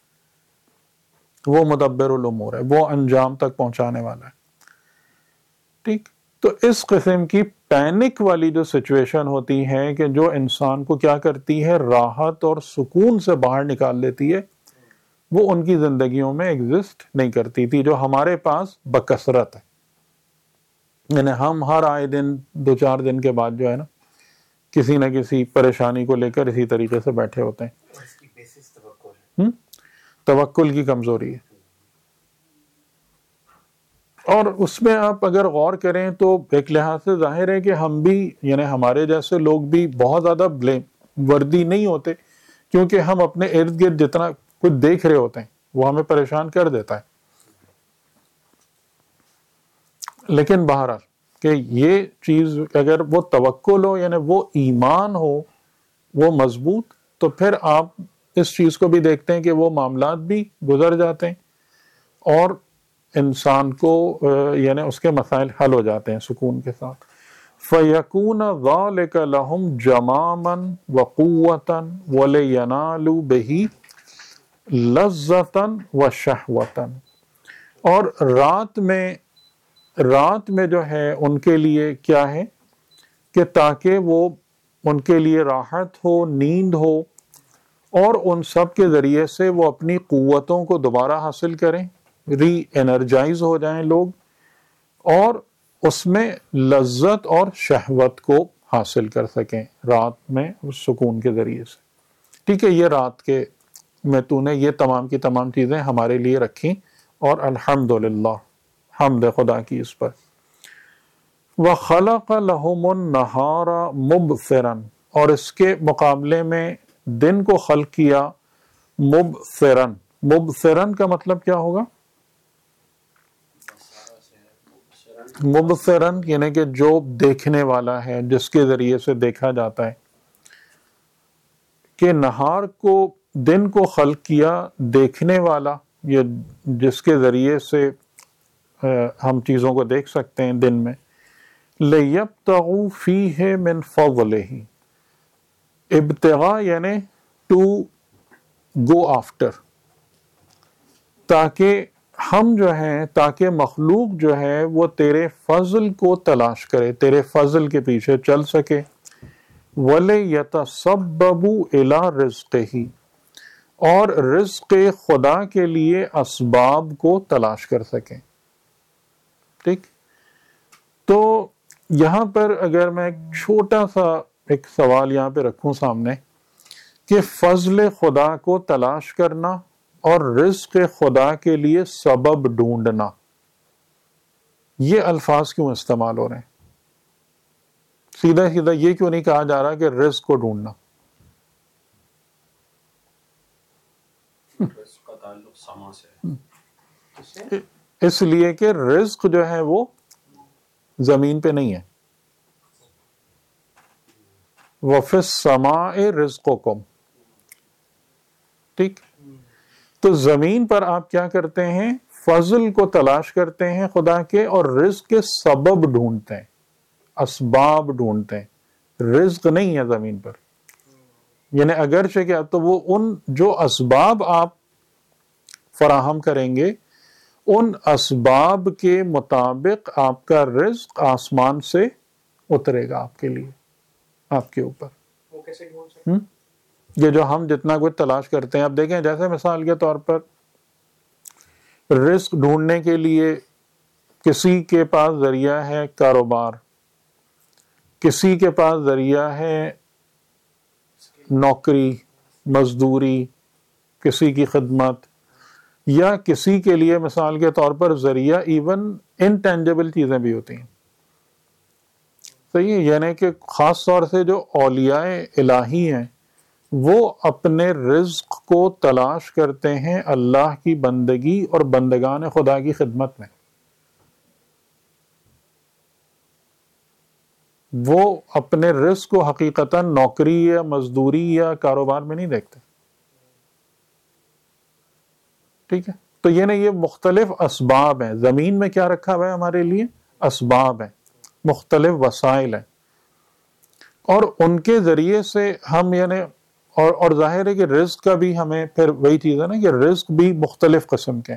وہ مدبر الامور ہے، وہ انجام تک پہنچانے والا ہے. ٹھیک، تو اس قسم کی پینک والی جو سچویشن ہوتی ہے کہ جو انسان کو کیا کرتی ہے، راحت اور سکون سے باہر نکال دیتی ہے، وہ ان کی زندگیوں میں ایگزسٹ نہیں کرتی تھی جو ہمارے پاس بکثرت ہے. یعنی ہم ہر آئے دن دو چار دن کے بعد جو ہے نا کسی نہ کسی پریشانی کو لے کر اسی طریقے سے بیٹھے ہوتے ہیں. اس کی بیسس توکل ہے. توکل کی کمزوری ہے. اور اس میں آپ اگر غور کریں تو ایک لحاظ سے ظاہر ہے کہ ہم بھی یعنی ہمارے جیسے لوگ بھی بہت زیادہ بلیم وردی نہیں ہوتے, کیونکہ ہم اپنے ارد گرد جتنا کچھ دیکھ رہے ہوتے ہیں وہ ہمیں پریشان کر دیتا ہے. لیکن بہرحال کہ یہ چیز اگر وہ توکل ہو یعنی وہ ایمان ہو وہ مضبوط, تو پھر آپ اس چیز کو بھی دیکھتے ہیں کہ وہ معاملات بھی گزر جاتے ہیں اور انسان کو یعنی اس کے مسائل حل ہو جاتے ہیں سکون کے ساتھ. فَيَكُونَ ذَلِكَ لَهُمْ جَمَامًا وَقُوَّةً وَلِيَنَالُوا بِهِ لَذَّةً وَشَهْوَةً. اور رات میں رات میں جو ہے ان کے لیے کیا ہے کہ تاکہ وہ ان کے لیے راحت ہو, نیند ہو, اور ان سب کے ذریعے سے وہ اپنی قوتوں کو دوبارہ حاصل کریں, ری انرجائز ہو جائیں لوگ, اور اس میں لذت اور شہوت کو حاصل کر سکیں رات میں اس سکون کے ذریعے سے. ٹھیک ہے, یہ رات کے میں تو نے یہ تمام کی تمام چیزیں ہمارے لیے رکھیں اور الحمدللہ حمد خدا کی اس پر. وَخَلَقَ لَهُمُ النَّهَارَ مُبْصِرًا, اور اس کے مقابلے میں دن کو خلق کیا مبصراً. مبصراً کا مطلب کیا ہوگا؟ مبصراً یعنی کہ جو دیکھنے والا ہے, جس کے ذریعے سے دیکھا جاتا ہے. کہ نہار کو دن کو خلق کیا دیکھنے والا, یہ جس کے ذریعے سے ہم چیزوں کو دیکھ سکتے ہیں دن میں. لِيَبْتَغُوا فِيهِ مِنْ فَضْلِهِ, ابتغاء یعنی ٹو گو آفٹر, تاکہ ہم جو ہیں تاکہ مخلوق جو ہے وہ تیرے فضل کو تلاش کرے, تیرے فضل کے پیچھے چل سکے. وَلِيَتَسَبَّبُوا إِلَىٰ رِزْقِهِ, اور رزق خدا کے لیے اسباب کو تلاش کر سکیں. ٹھیک, تو یہاں پر اگر میں ایک چھوٹا سا ایک سوال یہاں پہ رکھوں سامنے کہ فضل خدا کو تلاش کرنا اور رزق خدا کے لیے سبب ڈھونڈنا, یہ الفاظ کیوں استعمال ہو رہے ہیں؟ سیدھا سیدھا یہ کیوں نہیں کہا جا رہا کہ رزق کو ڈھونڈنا؟ رزق کا تعلق سما سے ہے, اس لیے کہ رزق جو ہے وہ زمین پہ نہیں ہے. وَفِي السَّمَاءِ رِزْقُكُمْ. ٹھیک, تو زمین پر آپ کیا کرتے ہیں؟ فضل کو تلاش کرتے ہیں خدا کے, اور رزق کے سبب ڈھونڈتے ہیں, اسباب ڈھونڈتے ہیں. رزق نہیں ہے زمین پر, یعنی اگرچہ کہ تو وہ ان جو اسباب آپ فراہم کریں گے ان اسباب کے مطابق آپ کا رزق آسمان سے اترے گا آپ کے لیے, آپ کے اوپر. وہ کیسے ڈھونڈ سکتے؟ یہ جو ہم جتنا کچھ تلاش کرتے ہیں, آپ دیکھیں جیسے مثال کے طور پر رزق ڈھونڈنے کے لیے کسی کے پاس ذریعہ ہے کاروبار, کسی کے پاس ذریعہ ہے نوکری, مزدوری, کسی کی خدمت, یا کسی کے لیے مثال کے طور پر ذریعہ ایون انٹینجبل چیزیں بھی ہوتی ہیں. صحیح ہے, یعنی کہ خاص طور سے جو اولیاء الہی ہیں وہ اپنے رزق کو تلاش کرتے ہیں اللہ کی بندگی اور بندگان خدا کی خدمت میں. وہ اپنے رزق کو حقیقتاً نوکری یا مزدوری یا کاروبار میں نہیں دیکھتے. ٹھیک ہے, تو یہ نہیں, یہ مختلف اسباب ہیں. زمین میں کیا رکھا ہوا ہے ہمارے لیے؟ اسباب ہیں, مختلف وسائل ہیں, اور ان کے ذریعے سے ہم یعنی اور اور ظاہر ہے کہ رزق کا بھی ہمیں پھر وہی چیز ہے نا کہ رزق بھی مختلف قسم کے ہیں,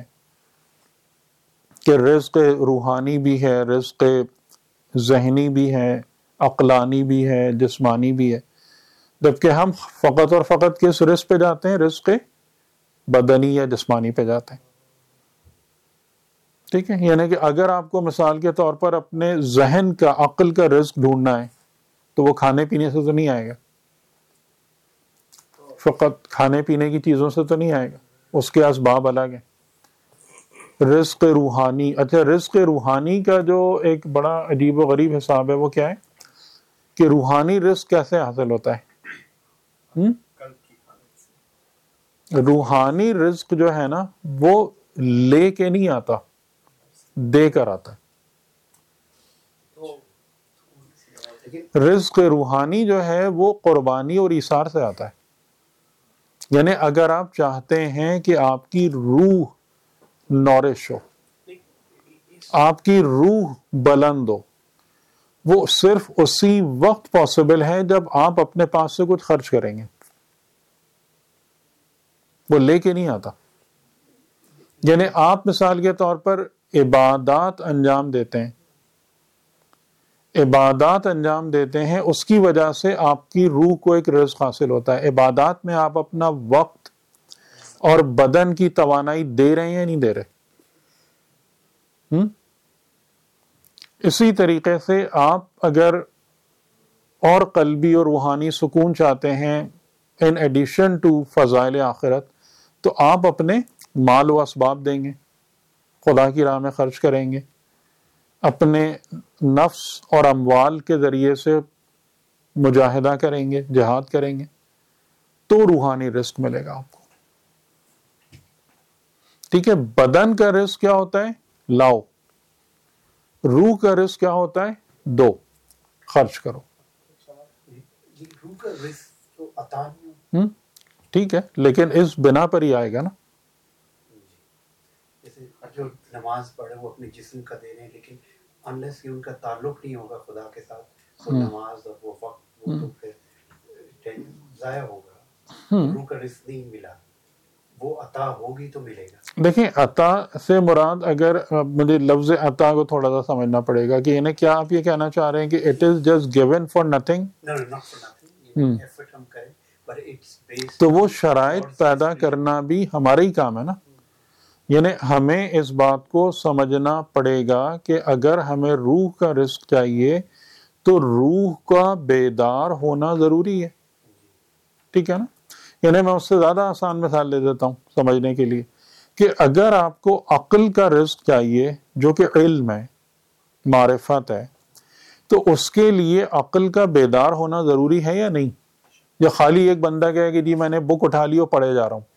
کہ رزق روحانی بھی ہے, رزق ذہنی بھی ہے, عقلانی بھی ہے, جسمانی بھی ہے. جبکہ ہم فقط اور فقط کس رزق پہ جاتے ہیں؟ رزق بدنی یا جسمانی پہ جاتے ہیں. ٹھیک ہے، یعنی کہ اگر آپ کو مثال کے طور پر اپنے ذہن کا، عقل کا رزق ڈھونڈنا ہے تو وہ کھانے پینے سے تو نہیں آئے گا، فقط کھانے پینے کی چیزوں سے تو نہیں آئے گا، اس کے اسباب الگ ہیں. رزق روحانی، اچھا رزق روحانی کا جو ایک بڑا عجیب و غریب حساب ہے وہ کیا ہے کہ روحانی رزق کیسے حاصل ہوتا ہے؟ ہم؟ روحانی رزق جو ہے نا وہ لے کے نہیں آتا، دے کر آتا ہے. رزق روحانی جو ہے وہ قربانی اور ایثار سے آتا ہے. یعنی اگر آپ چاہتے ہیں کہ آپ کی روح نورش ہو، آپ کی روح بلند ہو، وہ صرف اسی وقت پاسبل ہے جب آپ اپنے پاس سے کچھ خرچ کریں گے، وہ لے کے نہیں آتا. یعنی آپ مثال کے طور پر عبادات انجام دیتے ہیں، عبادات انجام دیتے ہیں اس کی وجہ سے آپ کی روح کو ایک رزق حاصل ہوتا ہے. عبادات میں آپ اپنا وقت اور بدن کی توانائی دے رہے ہیں یا نہیں دے رہے؟ ہم؟ اسی طریقے سے آپ اگر اور قلبی اور روحانی سکون چاہتے ہیں ان ایڈیشن ٹو فضائل آخرت، تو آپ اپنے مال و اسباب دیں گے، خدا کی راہ میں خرچ کریں گے، اپنے نفس اور اموال کے ذریعے سے مجاہدہ کریں گے، جہاد کریں گے، تو روحانی رزق ملے گا آپ کو. ٹھیک ہے، بدن کا رزق کیا ہوتا ہے؟ لاؤ. روح کا رزق کیا ہوتا ہے؟ دو، خرچ کرو. روح کا رزق تو عطا نہیں ہم؟ ٹھیک ہے، لیکن اس بنا پر ہی آئے گا نا. جیسے جو نماز پڑھے وہ اپنے جسم کا دے رہے ہیں، لیکن انلیس کہ ان کا تعلق نہیں ہوگا خدا کے ساتھ، وہ نماز اور وہ وقت وہ تو پھر ضائع ہوگا. روح کا رزق نہیں ملا، وہ عطا ہوگی تو ملے گا. دیکھیں عطا سے مراد، اگر مجھے لفظ عطا کو تھوڑا سا سمجھنا پڑے گا کہ انہیں کیا آپ یہ کہنا چاہ رہے ہیں کہ it is just given for nothing? تو وہ شرائط پیدا کرنا بھی ہمارا ہی کام ہے نا. یعنی ہمیں اس بات کو سمجھنا پڑے گا کہ اگر ہمیں روح کا رزق چاہیے تو روح کا بیدار ہونا ضروری ہے. ٹھیک ہے نا. یعنی میں اس سے زیادہ آسان مثال لے دیتا ہوں سمجھنے کے لیے کہ اگر آپ کو عقل کا رزق چاہیے جو کہ علم ہے، معرفت ہے، تو اس کے لیے عقل کا بیدار ہونا ضروری ہے یا نہیں؟ یا خالی ایک بندہ کہے کہ جی میں نے بک اٹھا لی اور پڑھے جا رہا ہوں،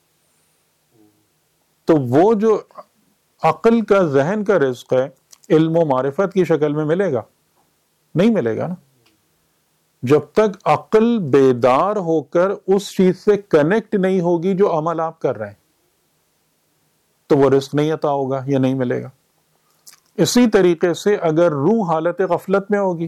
تو وہ جو عقل کا، ذہن کا رزق ہے علم و معرفت کی شکل میں ملے گا؟ نہیں ملے گا نا. جب تک عقل بیدار ہو کر اس چیز سے کنیکٹ نہیں ہوگی جو عمل آپ کر رہے ہیں، تو وہ رزق نہیں عطا ہوگا یا نہیں ملے گا. اسی طریقے سے اگر روح حالت غفلت میں ہوگی،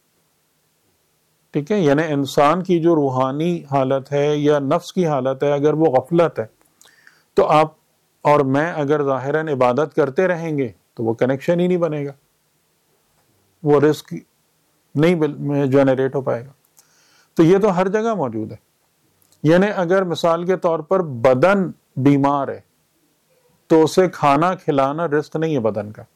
ٹھیک ہے، یعنی انسان کی جو روحانی حالت ہے یا نفس کی حالت ہے، اگر وہ غفلت ہے، تو آپ اور میں اگر ظاہراً عبادت کرتے رہیں گے تو وہ کنیکشن ہی نہیں بنے گا، وہ رزق نہیں جنریٹ ہو پائے گا. تو یہ تو ہر جگہ موجود ہے. یعنی اگر مثال کے طور پر بدن بیمار ہے تو اسے کھانا کھلانا رزق نہیں ہے بدن کا.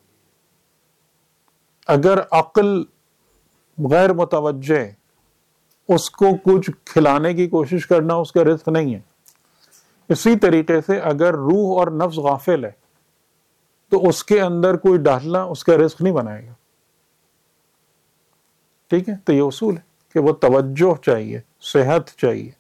اگر عقل غیر متوجہ، اس کو کچھ کھلانے کی کوشش کرنا اس کا رزق نہیں ہے. اسی طریقے سے اگر روح اور نفس غافل ہے تو اس کے اندر کوئی ڈالنا اس کا رزق نہیں بنائے گا. ٹھیک ہے، تو یہ اصول ہے کہ وہ توجہ چاہیے، صحت چاہیے،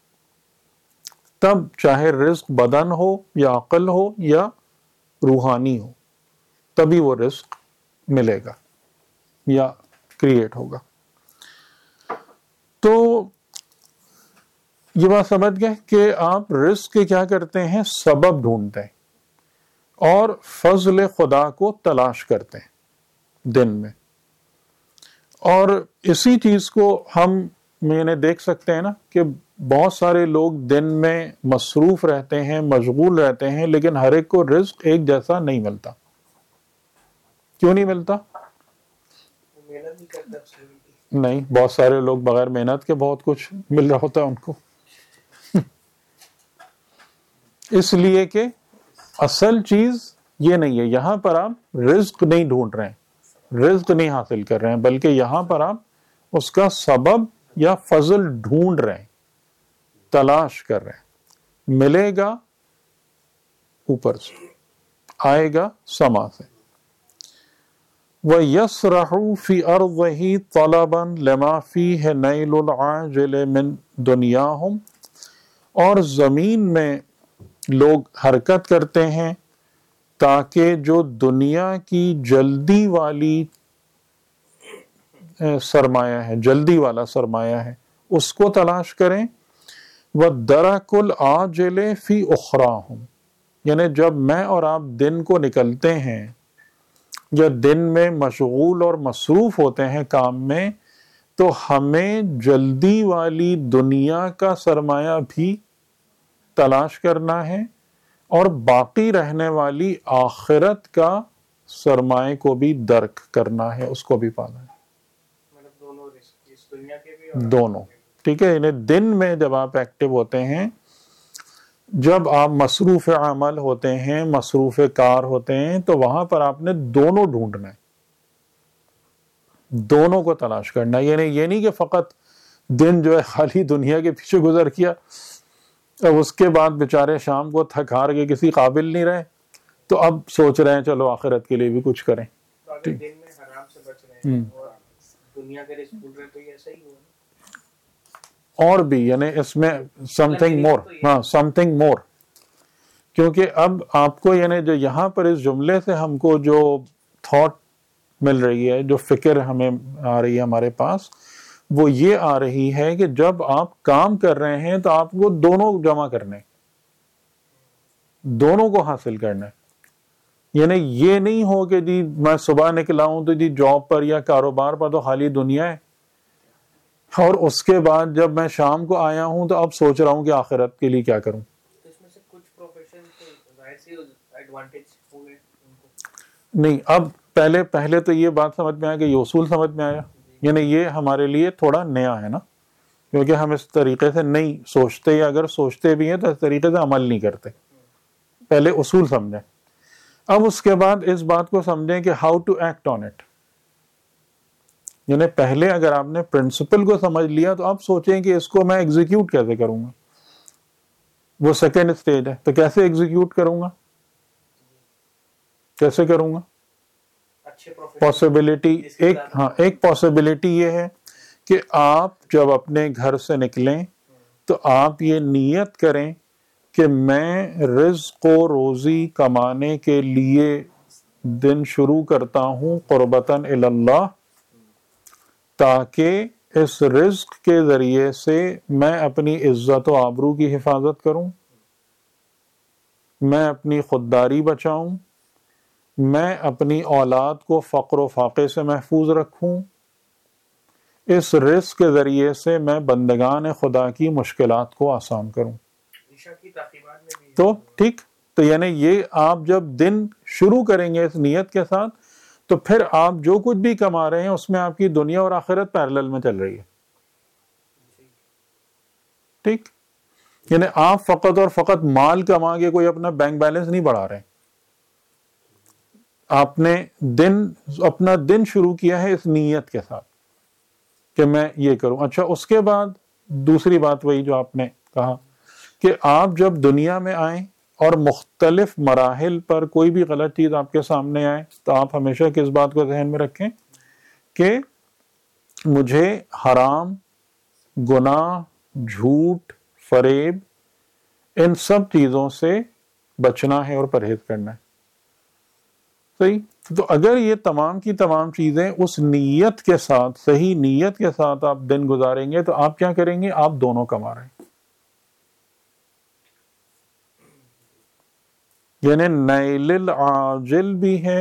تب چاہے رزق بدن ہو یا عقل ہو یا روحانی ہو، تبھی وہ رزق ملے گا یا کریٹ ہوگا. تو یہ بات سمجھ گئے کہ آپ رزق کے کیا کرتے ہیں؟ سبب ڈھونڈتے ہیں اور فضل خدا کو تلاش کرتے ہیں دن میں. اور اسی چیز کو ہم میں نے دیکھ سکتے ہیں نا کہ بہت سارے لوگ دن میں مصروف رہتے ہیں، مشغول رہتے ہیں، لیکن ہر ایک کو رزق ایک جیسا نہیں ملتا. کیوں نہیں ملتا؟ نہیں، بہت سارے لوگ بغیر محنت کے بہت کچھ مل رہا ہوتا ہے ان کو. اس لیے کہ اصل چیز یہ نہیں ہے، یہاں پر آپ رزق نہیں ڈھونڈ رہے ہیں، رزق نہیں حاصل کر رہے ہیں، بلکہ یہاں پر آپ اس کا سبب یا فضل ڈھونڈ رہے ہیں، تلاش کر رہے ہیں۔ ملے گا اوپر سے، آئے گا سما سے۔ وَيَسْرَحُ فِي أَرْضِهِ طَلَبًا لِمَا فِيهِ نَيْلُ الْعَاجِلِ مِنْ دُنْيَاهُمْ، اور زمین میں لوگ حرکت کرتے ہیں تاکہ جو دنیا کی جلدی والی سرمایہ ہے، جلدی والا سرمایہ ہے، اس کو تلاش کریں۔ وَالدَّرَكُ الْعَاجِلِ فِي أُخْرَاهُمْ، یعنی جب میں اور آپ دن کو نکلتے ہیں یا دن میں مشغول اور مصروف ہوتے ہیں کام میں، تو ہمیں جلدی والی دنیا کا سرمایہ بھی تلاش کرنا ہے اور باقی رہنے والی آخرت کا سرمایہ کو بھی درک کرنا ہے، اس کو بھی پانا ہے، مطلب دونوں رزق، اس دنیا کے بھی اور دونوں۔ ٹھیک ہے، یعنی دن میں جب آپ ایکٹیو ہوتے ہیں، جب آپ مصروف عمل ہوتے ہیں، مصروف کار ہوتے ہیں، تو وہاں پر آپ نے دونوں ڈھونڈنا ہے، دونوں کو تلاش کرنا ہے۔ یعنی یہ نہیں کہ فقط دن جو ہے خالی دنیا کے پیچھے گزر کیا، اب اس کے بعد بیچارے شام کو تھک ہار کے کسی قابل نہیں رہے، تو اب سوچ رہے ہیں چلو آخرت کے لیے بھی کچھ کریں۔ تو اگر دن میں حرام سے بچ رہے ہیں اور دنیا کے رزق ڈھونڈ رہے ہیں تو یہ ایسا ہی ہوا۔ اور بھی یعنی اس میں سم تھنگ مور، ہاں سم تھنگ مور، کیونکہ اب آپ کو یعنی جو یہاں پر اس جملے سے ہم کو جو تھاٹ مل رہی ہے، جو فکر ہمیں آ رہی ہے ہمارے پاس، وہ یہ آ رہی ہے کہ جب آپ کام کر رہے ہیں تو آپ کو دونوں جمع کرنے، دونوں کو حاصل کرنا ہے۔ یعنی یہ نہیں ہو کہ جی میں صبح نکلا ہوں تو جی جاب پر یا کاروبار پر تو خالی دنیا ہے، اور اس کے بعد جب میں شام کو آیا ہوں تو اب سوچ رہا ہوں کہ آخرت کے لیے کیا کروں۔ تو اس میں سے کچھ پروفیشن تو ظاہر سی ایڈوانٹیج ہو گئے ان کو۔ نہیں، اب پہلے پہلے تو یہ بات سمجھ میں آیا کہ یہ اصول سمجھ میں آیا، یعنی یہ ہمارے لیے تھوڑا نیا ہے نا، کیونکہ ہم اس طریقے سے نہیں سوچتے، یا اگر سوچتے بھی ہیں تو اس طریقے سے عمل نہیں کرتے۔ پہلے اصول سمجھیں، اب اس کے بعد اس بات کو سمجھیں کہ how to act on it. یعنی پہلے اگر آپ نے پرنسپل کو سمجھ لیا تو آپ سوچیں کہ اس کو میں ایگزیکیوٹ کیسے کروں گا، وہ سیکنڈ اسٹیج ہے، تو کیسے ایگزیکیوٹ کروں گا، کیسے کروں گا۔ اچھے پروفیشن پاسبلٹی ایک ہاں ایک پاسبلٹی یہ ہے کہ آپ جب اپنے گھر سے نکلیں تو آپ یہ نیت کریں کہ میں رزق و روزی کمانے کے لیے دن شروع کرتا ہوں قربتاً الی اللہ، تاکہ اس رزق کے ذریعے سے میں اپنی عزت و آبرو کی حفاظت کروں، میں اپنی خودداری بچاؤں، میں اپنی اولاد کو فقر و فاقے سے محفوظ رکھوں، اس رزق کے ذریعے سے میں بندگان خدا کی مشکلات کو آسان کروں۔ عشاء کی تاخیرات میں بھی تو ٹھیک، تو یعنی یہ آپ جب دن شروع کریں گے اس نیت کے ساتھ، تو پھر آپ جو کچھ بھی کما رہے ہیں اس میں آپ کی دنیا اور آخرت پیرلل میں چل رہی ہے۔ ٹھیک، یعنی آپ فقط اور فقط مال کما کے کوئی اپنا بینک بیلنس نہیں بڑھا رہے، آپ نے دن اپنا دن شروع کیا ہے اس نیت کے ساتھ کہ میں یہ کروں۔ اچھا، اس کے بعد دوسری بات وہی جو آپ نے کہا کہ آپ جب دنیا میں آئیں اور مختلف مراحل پر کوئی بھی غلط چیز آپ کے سامنے آئے تو آپ ہمیشہ کس بات کو ذہن میں رکھیں کہ مجھے حرام، گناہ، جھوٹ، فریب، ان سب چیزوں سے بچنا ہے اور پرہیز کرنا ہے۔ صحیح، تو اگر یہ تمام کی تمام چیزیں اس نیت کے ساتھ، صحیح نیت کے ساتھ آپ دن گزاریں گے تو آپ کیا کریں گے، آپ دونوں کما رہے ہیں۔ یعنی نیل العاجل بھی ہے،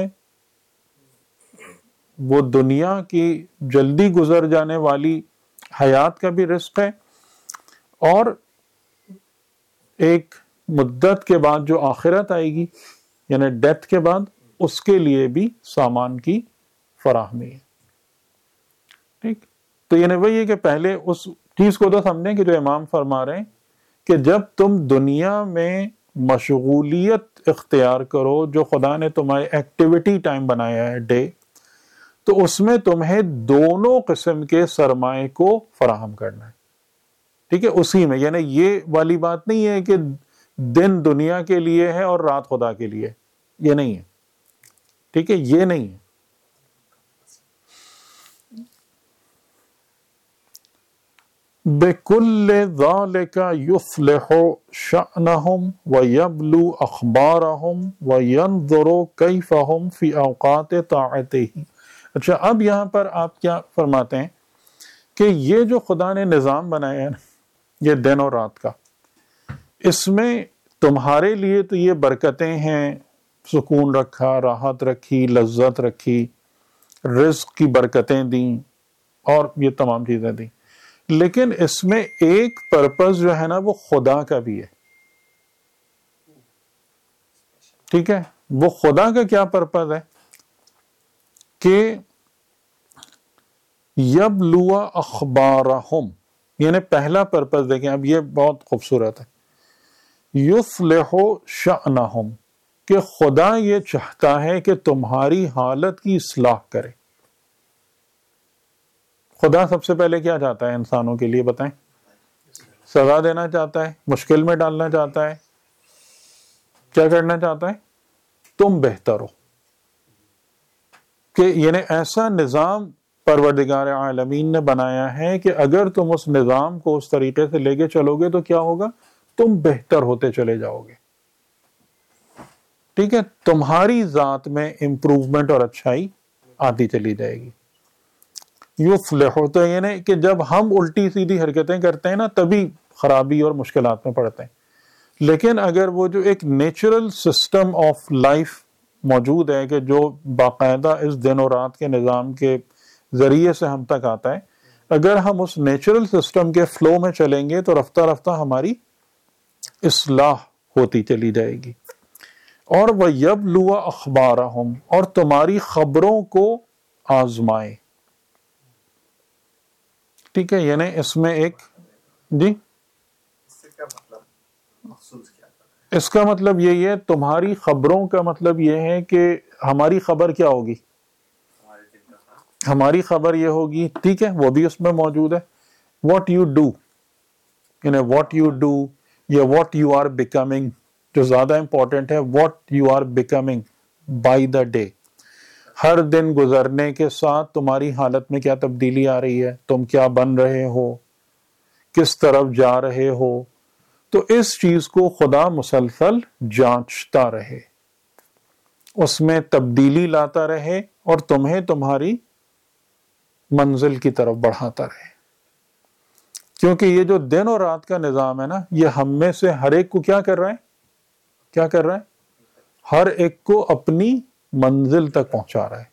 وہ دنیا کی جلدی گزر جانے والی حیات کا بھی رزق ہے، اور ایک مدت کے بعد جو آخرت آئے گی یعنی ڈیتھ کے بعد، اس کے لیے بھی سامان کی فراہمی ہے۔ ٹھیک، تو یعنی وہی ہے کہ پہلے اس چیز کو تو سمجھیں کہ جو امام فرما رہے ہیں کہ جب تم دنیا میں مشغولیت اختیار کرو جو خدا نے تمہارے ایکٹیویٹی ٹائم بنایا ہے ڈے، تو اس میں تمہیں دونوں قسم کے سرمائے کو فراہم کرنا ہے. ٹھیک ہے، اسی میں، یعنی یہ والی بات نہیں ہے کہ دن دنیا کے لیے ہے اور رات خدا کے لیے، یہ نہیں ہے. ٹھیک ہے، یہ نہیں ہے. بِكُلِّ ذَلِكَ يُصْلِحُ شَأْنَهُمْ وَيَبْلُو أَخْبَارَهُمْ وَيَنْظُرُ كَيْفَ هُمْ فِي أَوْقَاتِ طَاعَتِهِ. اچھا، اب یہاں پر آپ کیا فرماتے ہیں کہ یہ جو خدا نے نظام بنایا ہے نا، یہ دن اور رات کا، اس میں تمہارے لیے تو یہ برکتیں ہیں، سکون رکھا، راحت رکھی، لذت رکھی، رزق کی برکتیں دیں اور یہ تمام چیزیں دیں، لیکن اس میں ایک پرپز جو ہے نا وہ خدا کا بھی ہے. ٹھیک ہے، وہ خدا کا کیا پرپز ہے کہ یبلو اخبارہم، یعنی پہلا پرپز دیکھیں، اب یہ بہت خوبصورت ہے، یصلح شأنہم، کہ خدا یہ چاہتا ہے کہ تمہاری حالت کی اصلاح کرے. خدا سب سے پہلے کیا چاہتا ہے انسانوں کے لیے بتائیں؟ سزا دینا چاہتا ہے، مشکل میں ڈالنا چاہتا ہے، کیا کرنا چاہتا ہے؟ تم بہتر ہو. کہ یعنی ایسا نظام پروردگار عالمین نے بنایا ہے کہ اگر تم اس نظام کو اس طریقے سے لے کے چلو گے تو کیا ہوگا؟ تم بہتر ہوتے چلے جاؤ گے. ٹھیک ہے، تمہاری ذات میں امپروومنٹ اور اچھائی آتی چلی جائے گی. یصلح، تو یعنی کہ جب ہم الٹی سیدھی حرکتیں کرتے ہیں نا تبھی خرابی اور مشکلات میں پڑتے ہیں، لیکن اگر وہ جو ایک نیچرل سسٹم آف لائف موجود ہے کہ جو باقاعدہ اس دن اور رات کے نظام کے ذریعے سے ہم تک آتا ہے، اگر ہم اس نیچرل سسٹم کے فلو میں چلیں گے تو رفتہ رفتہ ہماری اصلاح ہوتی چلی جائے گی. اور وَيَبْلُوَ أَخْبَارَهُمْ، اور تمہاری خبروں کو آزمائے. ٹھیک ہے، یعنی اس میں ایک جی اس سے کیا مطلب محسوس کیا کرنا ہے؟ اس کا مطلب یہی ہے، تمہاری خبروں کا مطلب یہ ہے کہ ہماری خبر کیا ہوگی؟ ہمارے دل کا حال. ہماری خبر یہ ہوگی، ٹھیک ہے، وہ بھی اس میں موجود ہے، واٹ یو ڈو، یعنی واٹ یو ڈو یا واٹ یو آر بیکمنگ، جو زیادہ امپورٹنٹ ہے، what you are becoming by the day. ہر دن گزرنے کے ساتھ تمہاری حالت میں کیا تبدیلی آ رہی ہے، تم کیا بن رہے ہو، کس طرف جا رہے ہو. تو اس چیز کو خدا مسلسل جانچتا رہے، اس میں تبدیلی لاتا رہے اور تمہیں تمہاری منزل کی طرف بڑھاتا رہے. کیونکہ یہ جو دن اور رات کا نظام ہے نا، یہ ہم میں سے ہر ایک کو کیا کر رہا ہے؟ کیا کر رہا ہے؟ ہر ایک کو اپنی منزل تک پہنچا رہا ہے.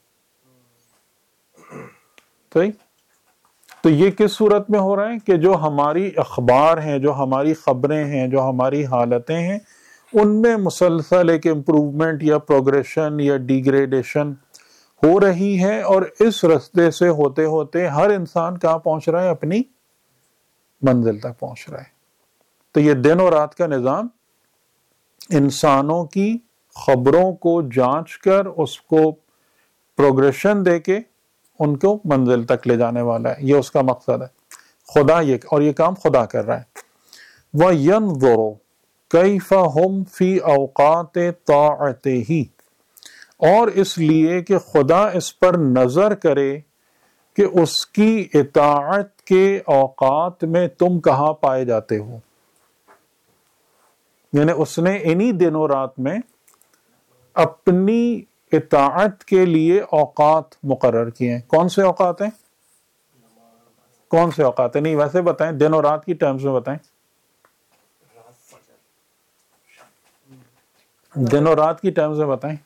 صحیح؟ تو یہ کس صورت میں ہو رہا ہے کہ جو ہماری اخبار ہیں، جو ہماری خبریں ہیں، جو ہماری حالتیں ہیں، ان میں مسلسل ایک امپروومنٹ یا پروگریشن یا ڈیگریڈیشن ہو رہی ہے، اور اس رستے سے ہوتے ہوتے ہر انسان کہاں پہنچ رہا ہے؟ اپنی منزل تک پہنچ رہا ہے. تو یہ دن اور رات کا نظام انسانوں کی خبروں کو جانچ کر اس کو پروگریشن دے کے ان کو منزل تک لے جانے والا ہے، یہ اس کا مقصد ہے. خدا یہ اور یہ کام خدا کر رہا ہے. وَيَنْظُرُ كَيْفَ هُمْ فِي أَوْقَاتِ طَاعَتِهِ، اور اس لیے کہ خدا اس پر نظر کرے کہ اس کی اطاعت کے اوقات میں تم کہاں پائے جاتے ہو. یعنی اس نے انہی دنوں رات میں اپنی اطاعت کے لیے اوقات مقرر کیے ہیں. کون سے اوقات ہیں؟ کون سے اوقات ہیں؟ نہیں ویسے بتائیں، دن اور رات کی ٹرمز میں بتائیں. دن اور رات کی ٹرمز میں بتائیں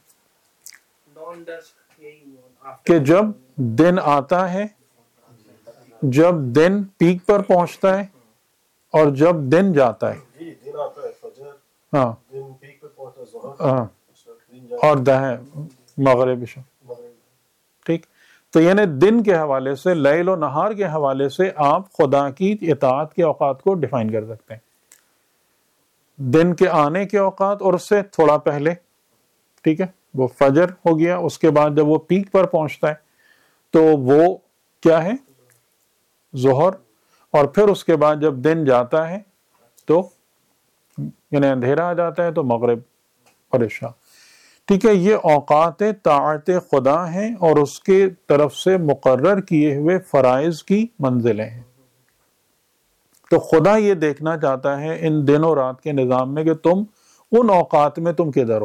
کہ جب دن آتا ہے، جب دن پیک پر پہنچتا ہے، اور جب دن جاتا ہے. جی دن آتا ہے فجر، ہاں، دن پیک پہ پہنچتا ہے ظہر، ہاں، دن جاتا اور دہیں مغرب عشاء. ٹھیک، تو یعنی دن کے حوالے سے، لیل و نہار کے حوالے سے آپ خدا کی اطاعت کے اوقات کو ڈیفائن کر سکتے ہیں. دن کے آنے کے اوقات اور اس سے تھوڑا پہلے، ٹھیک ہے، وہ فجر ہو گیا. اس کے بعد جب وہ پیک پر پہنچتا ہے تو وہ کیا ہے؟ ظہر. اور پھر اس کے بعد جب دن جاتا ہے تو یعنی اندھیرا آ جاتا ہے تو مغرب اور عشاء. ٹھیک ہے، یہ اوقات طاعت خدا ہیں اور اس کے طرف سے مقرر کیے ہوئے فرائض کی منزلیں ہیں. تو خدا یہ دیکھنا چاہتا ہے ان دن و رات کے نظام میں کہ تم ان اوقات میں تم کدھر ہو،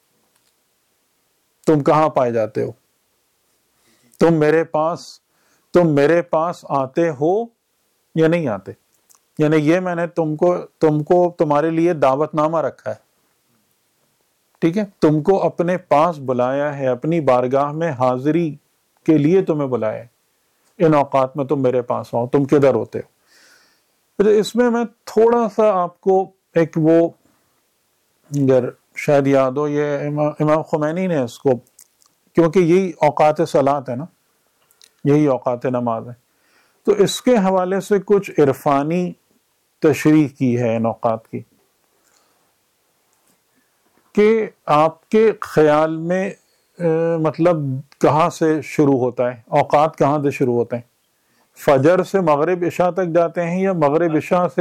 تم کہاں پائے جاتے ہو، تم میرے پاس تم میرے پاس آتے ہو یا نہیں آتے. یعنی یہ میں نے تم کو تم کو تمہارے لیے دعوت نامہ رکھا ہے، ٹھیک ہے، تم کو اپنے پاس بلایا ہے، اپنی بارگاہ میں حاضری کے لیے تمہیں بلایا ہے. ان اوقات میں تم میرے پاس آؤ، تم کدھر ہوتے ہو. اس میں میں تھوڑا سا آپ کو ایک وہ اگر شاید یاد ہو، یہ امام خمینی نے اس کو، کیونکہ یہی اوقات صلاۃ ہے نا، یہی اوقات نماز ہے، تو اس کے حوالے سے کچھ عرفانی تشریح کی ہے ان اوقات کی، کہ آپ کے خیال میں مطلب کہاں سے شروع ہوتا ہے، اوقات کہاں سے شروع ہوتے ہیں؟ فجر سے مغرب عشاء تک جاتے ہیں یا مغرب عشاء سے؟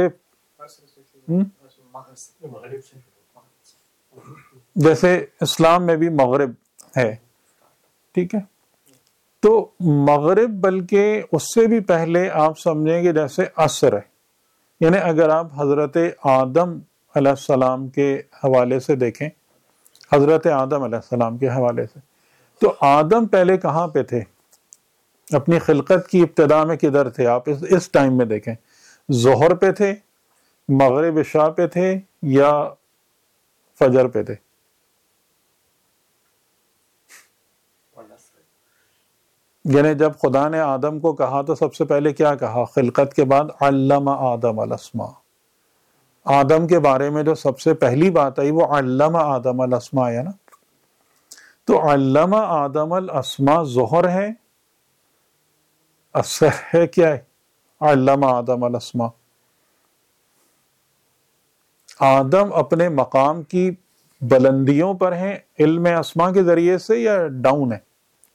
جیسے اسلام میں بھی مغرب ہے، ٹھیک ہے، تو مغرب بلکہ اس سے بھی پہلے آپ سمجھیں گے جیسے عصر ہے. یعنی اگر آپ حضرت آدم علیہ السلام کے حوالے سے دیکھیں، حضرت آدم علیہ السلام کے حوالے سے، تو آدم پہلے کہاں پہ تھے؟ اپنی خلقت کی ابتدا میں کدھر تھے؟ آپ اس اس ٹائم میں دیکھیں، ظہر پہ تھے، مغرب عشاء پہ تھے یا فجر پہ تھے؟ یعنی جب خدا نے آدم کو کہا تو سب سے پہلے کیا کہا؟ خلقت کے بعد علم آدم الاسماء. آدم کے بارے میں جو سب سے پہلی بات آئی وہ علم آدم الاسماء ہے نا. تو علم آدم الاسماء ظہر ہے، عصر ہے، کیا ہے؟ علم آدم الاسماء. آدم اپنے مقام کی بلندیوں پر ہیں علم اسماء کے ذریعے سے یا ڈاؤن ہے؟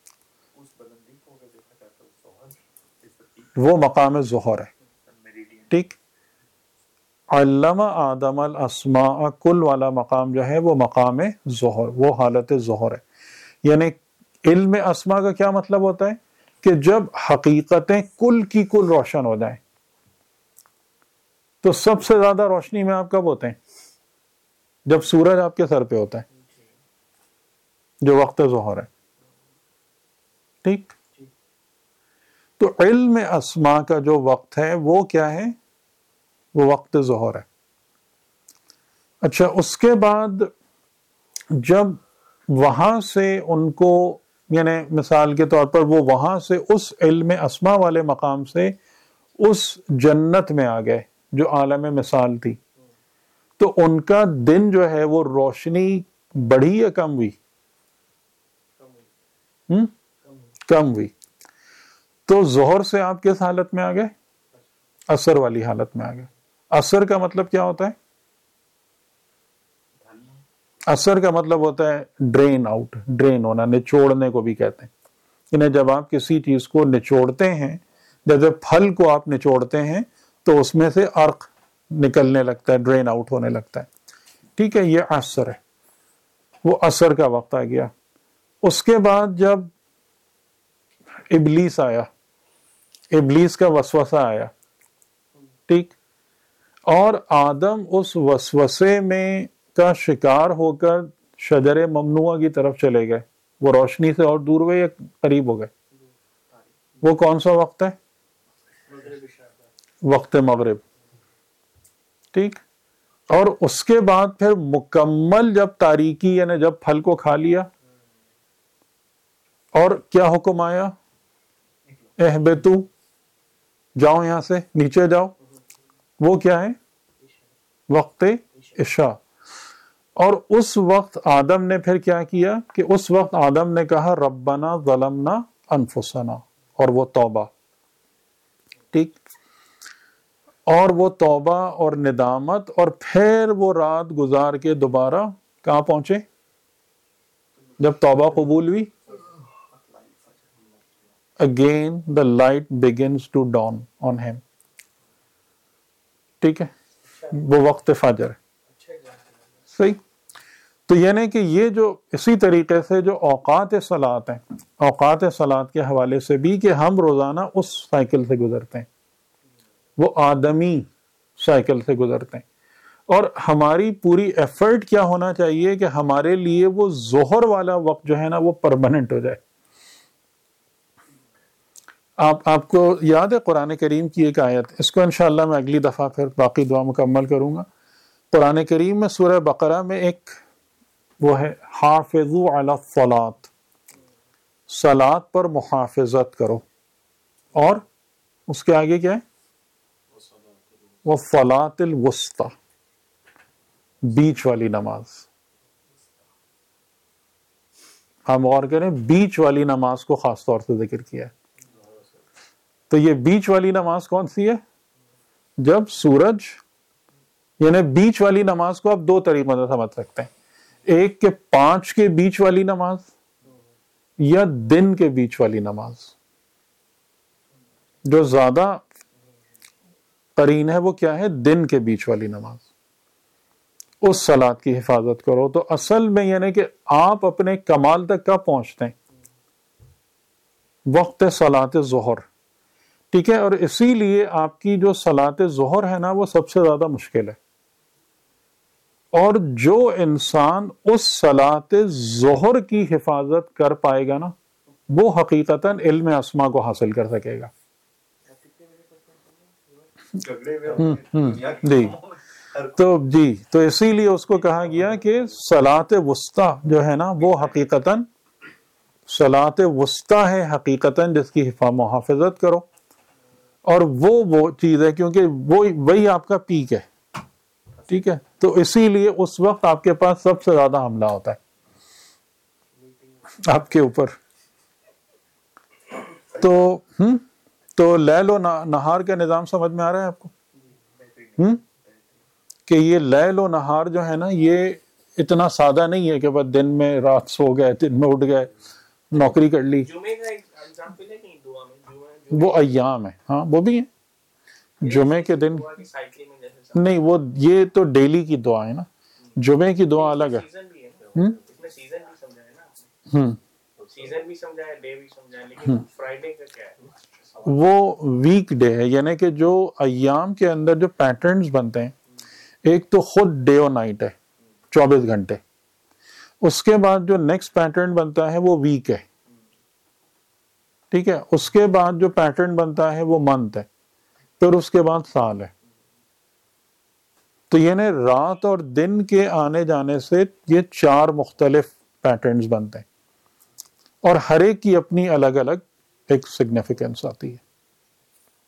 وہ مقام ظہر ہے، ٹھیک. علم آدم الاسماء کل والا مقام جو ہے وہ مقام ظہر، وہ حالت ظہر ہے. یعنی علم اسماء کا کیا مطلب ہوتا ہے؟ کہ جب حقیقتیں کل کی کل روشن ہو جائیں. تو سب سے زیادہ روشنی میں آپ کب ہوتے ہیں؟ جب سورج آپ کے سر پہ ہوتا ہے، جو وقت ظہر ہے، ٹھیک. تو علم اسماء کا جو وقت ہے وہ کیا ہے؟ وہ وقت ظہر ہے. اچھا، اس کے بعد جب وہاں سے ان کو، یعنی مثال کے طور پر وہ وہاں سے اس علم اسماء والے مقام سے اس جنت میں آ گئے جو عالم مثال تھی، تو ان کا دن جو ہے وہ روشنی بڑھی یا کم ہوئی؟ ہم؟ کم ہوئی. تو ظہر سے آپ کس حالت میں آ گئے؟ عصر والی حالت میں آ گئے. عصر کا مطلب کیا ہوتا ہے؟ عصر کا مطلب ہوتا ہے ڈرین آؤٹ، ڈرین ہونا، نچوڑنے کو بھی کہتے ہیں. یعنی جب آپ کسی چیز کو نچوڑتے ہیں، جیسے پھل کو آپ نچوڑتے ہیں تو اس میں سے عرق نکلنے لگتا ہے، ڈرین آؤٹ ہونے لگتا ہے، ٹھیک ہے. یہ عصر ہے، وہ عصر کا وقت آ گیا. اس کے بعد جب ابلیس آیا، ابلیس کا وسوسہ آیا، ٹھیک، اور آدم اس وسوسے میں کا شکار ہو کر شجر ممنوعہ کی طرف چلے گئے. وہ روشنی سے اور دور ہوئے یا قریب ہو گئے؟ وہ کون سا وقت ہے؟ وقت مغرب، ٹھیک. اور اس کے بعد پھر مکمل جب تاریکی، یعنی جب پھل کو کھا لیا اور کیا حکم آیا؟ اہبتو، جاؤ یہاں سے، نیچے جاؤ. وہ کیا ہے؟ وقت عشاء. اور اس وقت آدم نے پھر کیا کیا کہ اس وقت آدم نے کہا ربنا ظلمنا انفسنا، اور وہ توبہ، ٹھیک. اور وہ توبہ اور ندامت، اور پھر وہ رات گزار کے دوبارہ کہاں پہنچے؟ جب توبہ قبول ہوئی، again the light begins to dawn on him. ٹھیک ہے، وہ وقت فجر ہے. صحیح. تو یعنی کہ یہ جو اسی طریقے سے جو اوقات صلاۃ ہیں، اوقات صلاۃ کے حوالے سے بھی کہ ہم روزانہ اس سائیکل سے گزرتے ہیں، وہ آدمی سائیکل سے گزرتے ہیں، اور ہماری پوری ایفرٹ کیا ہونا چاہیے کہ ہمارے لیے وہ ظہر والا وقت جو ہے نا وہ پرماننٹ ہو جائے. آپ آپ کو یاد ہے قرآن کریم کی ایک آیت، اس کو انشاءاللہ میں اگلی دفعہ پھر باقی دعا مکمل کروں گا. قرآن کریم میں سورہ بقرہ میں ایک وہ ہے حافظوا علی الصلاۃ، صلاۃ پر محافظت کرو، اور اس کے آگے کیا ہے؟ والصلاۃ الوسطی، بیچ والی نماز. ہم غور کریں، بیچ والی نماز کو خاص طور سے ذکر کیا ہے. تو یہ بیچ والی نماز کون سی ہے؟ جب سورج، یعنی بیچ والی نماز کو آپ دو طریقوں سے سمجھ سکتے ہیں، ایک کہ پانچ کے بیچ والی نماز، یا دن کے بیچ والی نماز. جو زیادہ قرین ہے وہ کیا ہے؟ دن کے بیچ والی نماز. اس صلاۃ کی حفاظت کرو. تو اصل میں یعنی کہ آپ اپنے کمال تک کب پہنچتے ہیں؟ وقت صلاۃ ظہر. ٹھیک ہے، اور اسی لیے آپ کی جو صلاۃ ظہر ہے نا وہ سب سے زیادہ مشکل ہے. اور جو انسان اس صلاۃ ظہر کی حفاظت کر پائے گا نا وہ حقیقتاً علم اسما کو حاصل کر سکے گا. جی تو جی تو اسی لیے اس کو کہا گیا کہ صلاۃ وسطی جو ہے نا وہ حقیقتاً صلاۃ وسطی ہے حقیقتاً جس کی محافظت کرو. اور وہ وہ چیز ہے کیونکہ وہ وہی آپ کا پیک ہے. ٹھیک ہے، تو اسی لیے اس وقت آپ کے پاس سب سے زیادہ حملہ ہوتا ہے آپ کے اوپر. تو ہم تو لیل و نہار کا نظام سمجھ میں آ رہا ہے آپ کو؟ ہم کہ یہ لیل و نہار جو ہے نا یہ اتنا سادہ نہیں ہے کہ بس دن میں رات سو گئے، دن میں اٹھ گئے، نوکری کر لی. وہ ایام ہے، ہاں وہ بھی ہیں. جمعے کے دن نہیں، وہ یہ تو ڈیلی کی دعا ہے نا، جمعے کی دعا الگ ہے. وہ ویک ڈے ہے، یعنی کہ جو ایام کے اندر جو پیٹرنز بنتے ہیں، ایک تو خود ڈے اور نائٹ ہے چوبیس گھنٹے. اس کے بعد جو نیکسٹ پیٹرن بنتا ہے وہ ویک ہے. ٹھیک ہے، اس کے بعد جو پیٹرن بنتا ہے وہ منتھ ہے، پھر اس کے بعد سال ہے. تو یعنی رات اور دن کے آنے جانے سے یہ چار مختلف پیٹرنز بنتے ہیں، اور ہر ایک کی اپنی الگ الگ ایک سگنیفیکنس آتی ہے.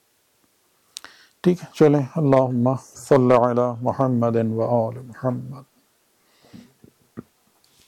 ٹھیک ہے، چلیں. اللہم صلی علی محمد و آل محمد.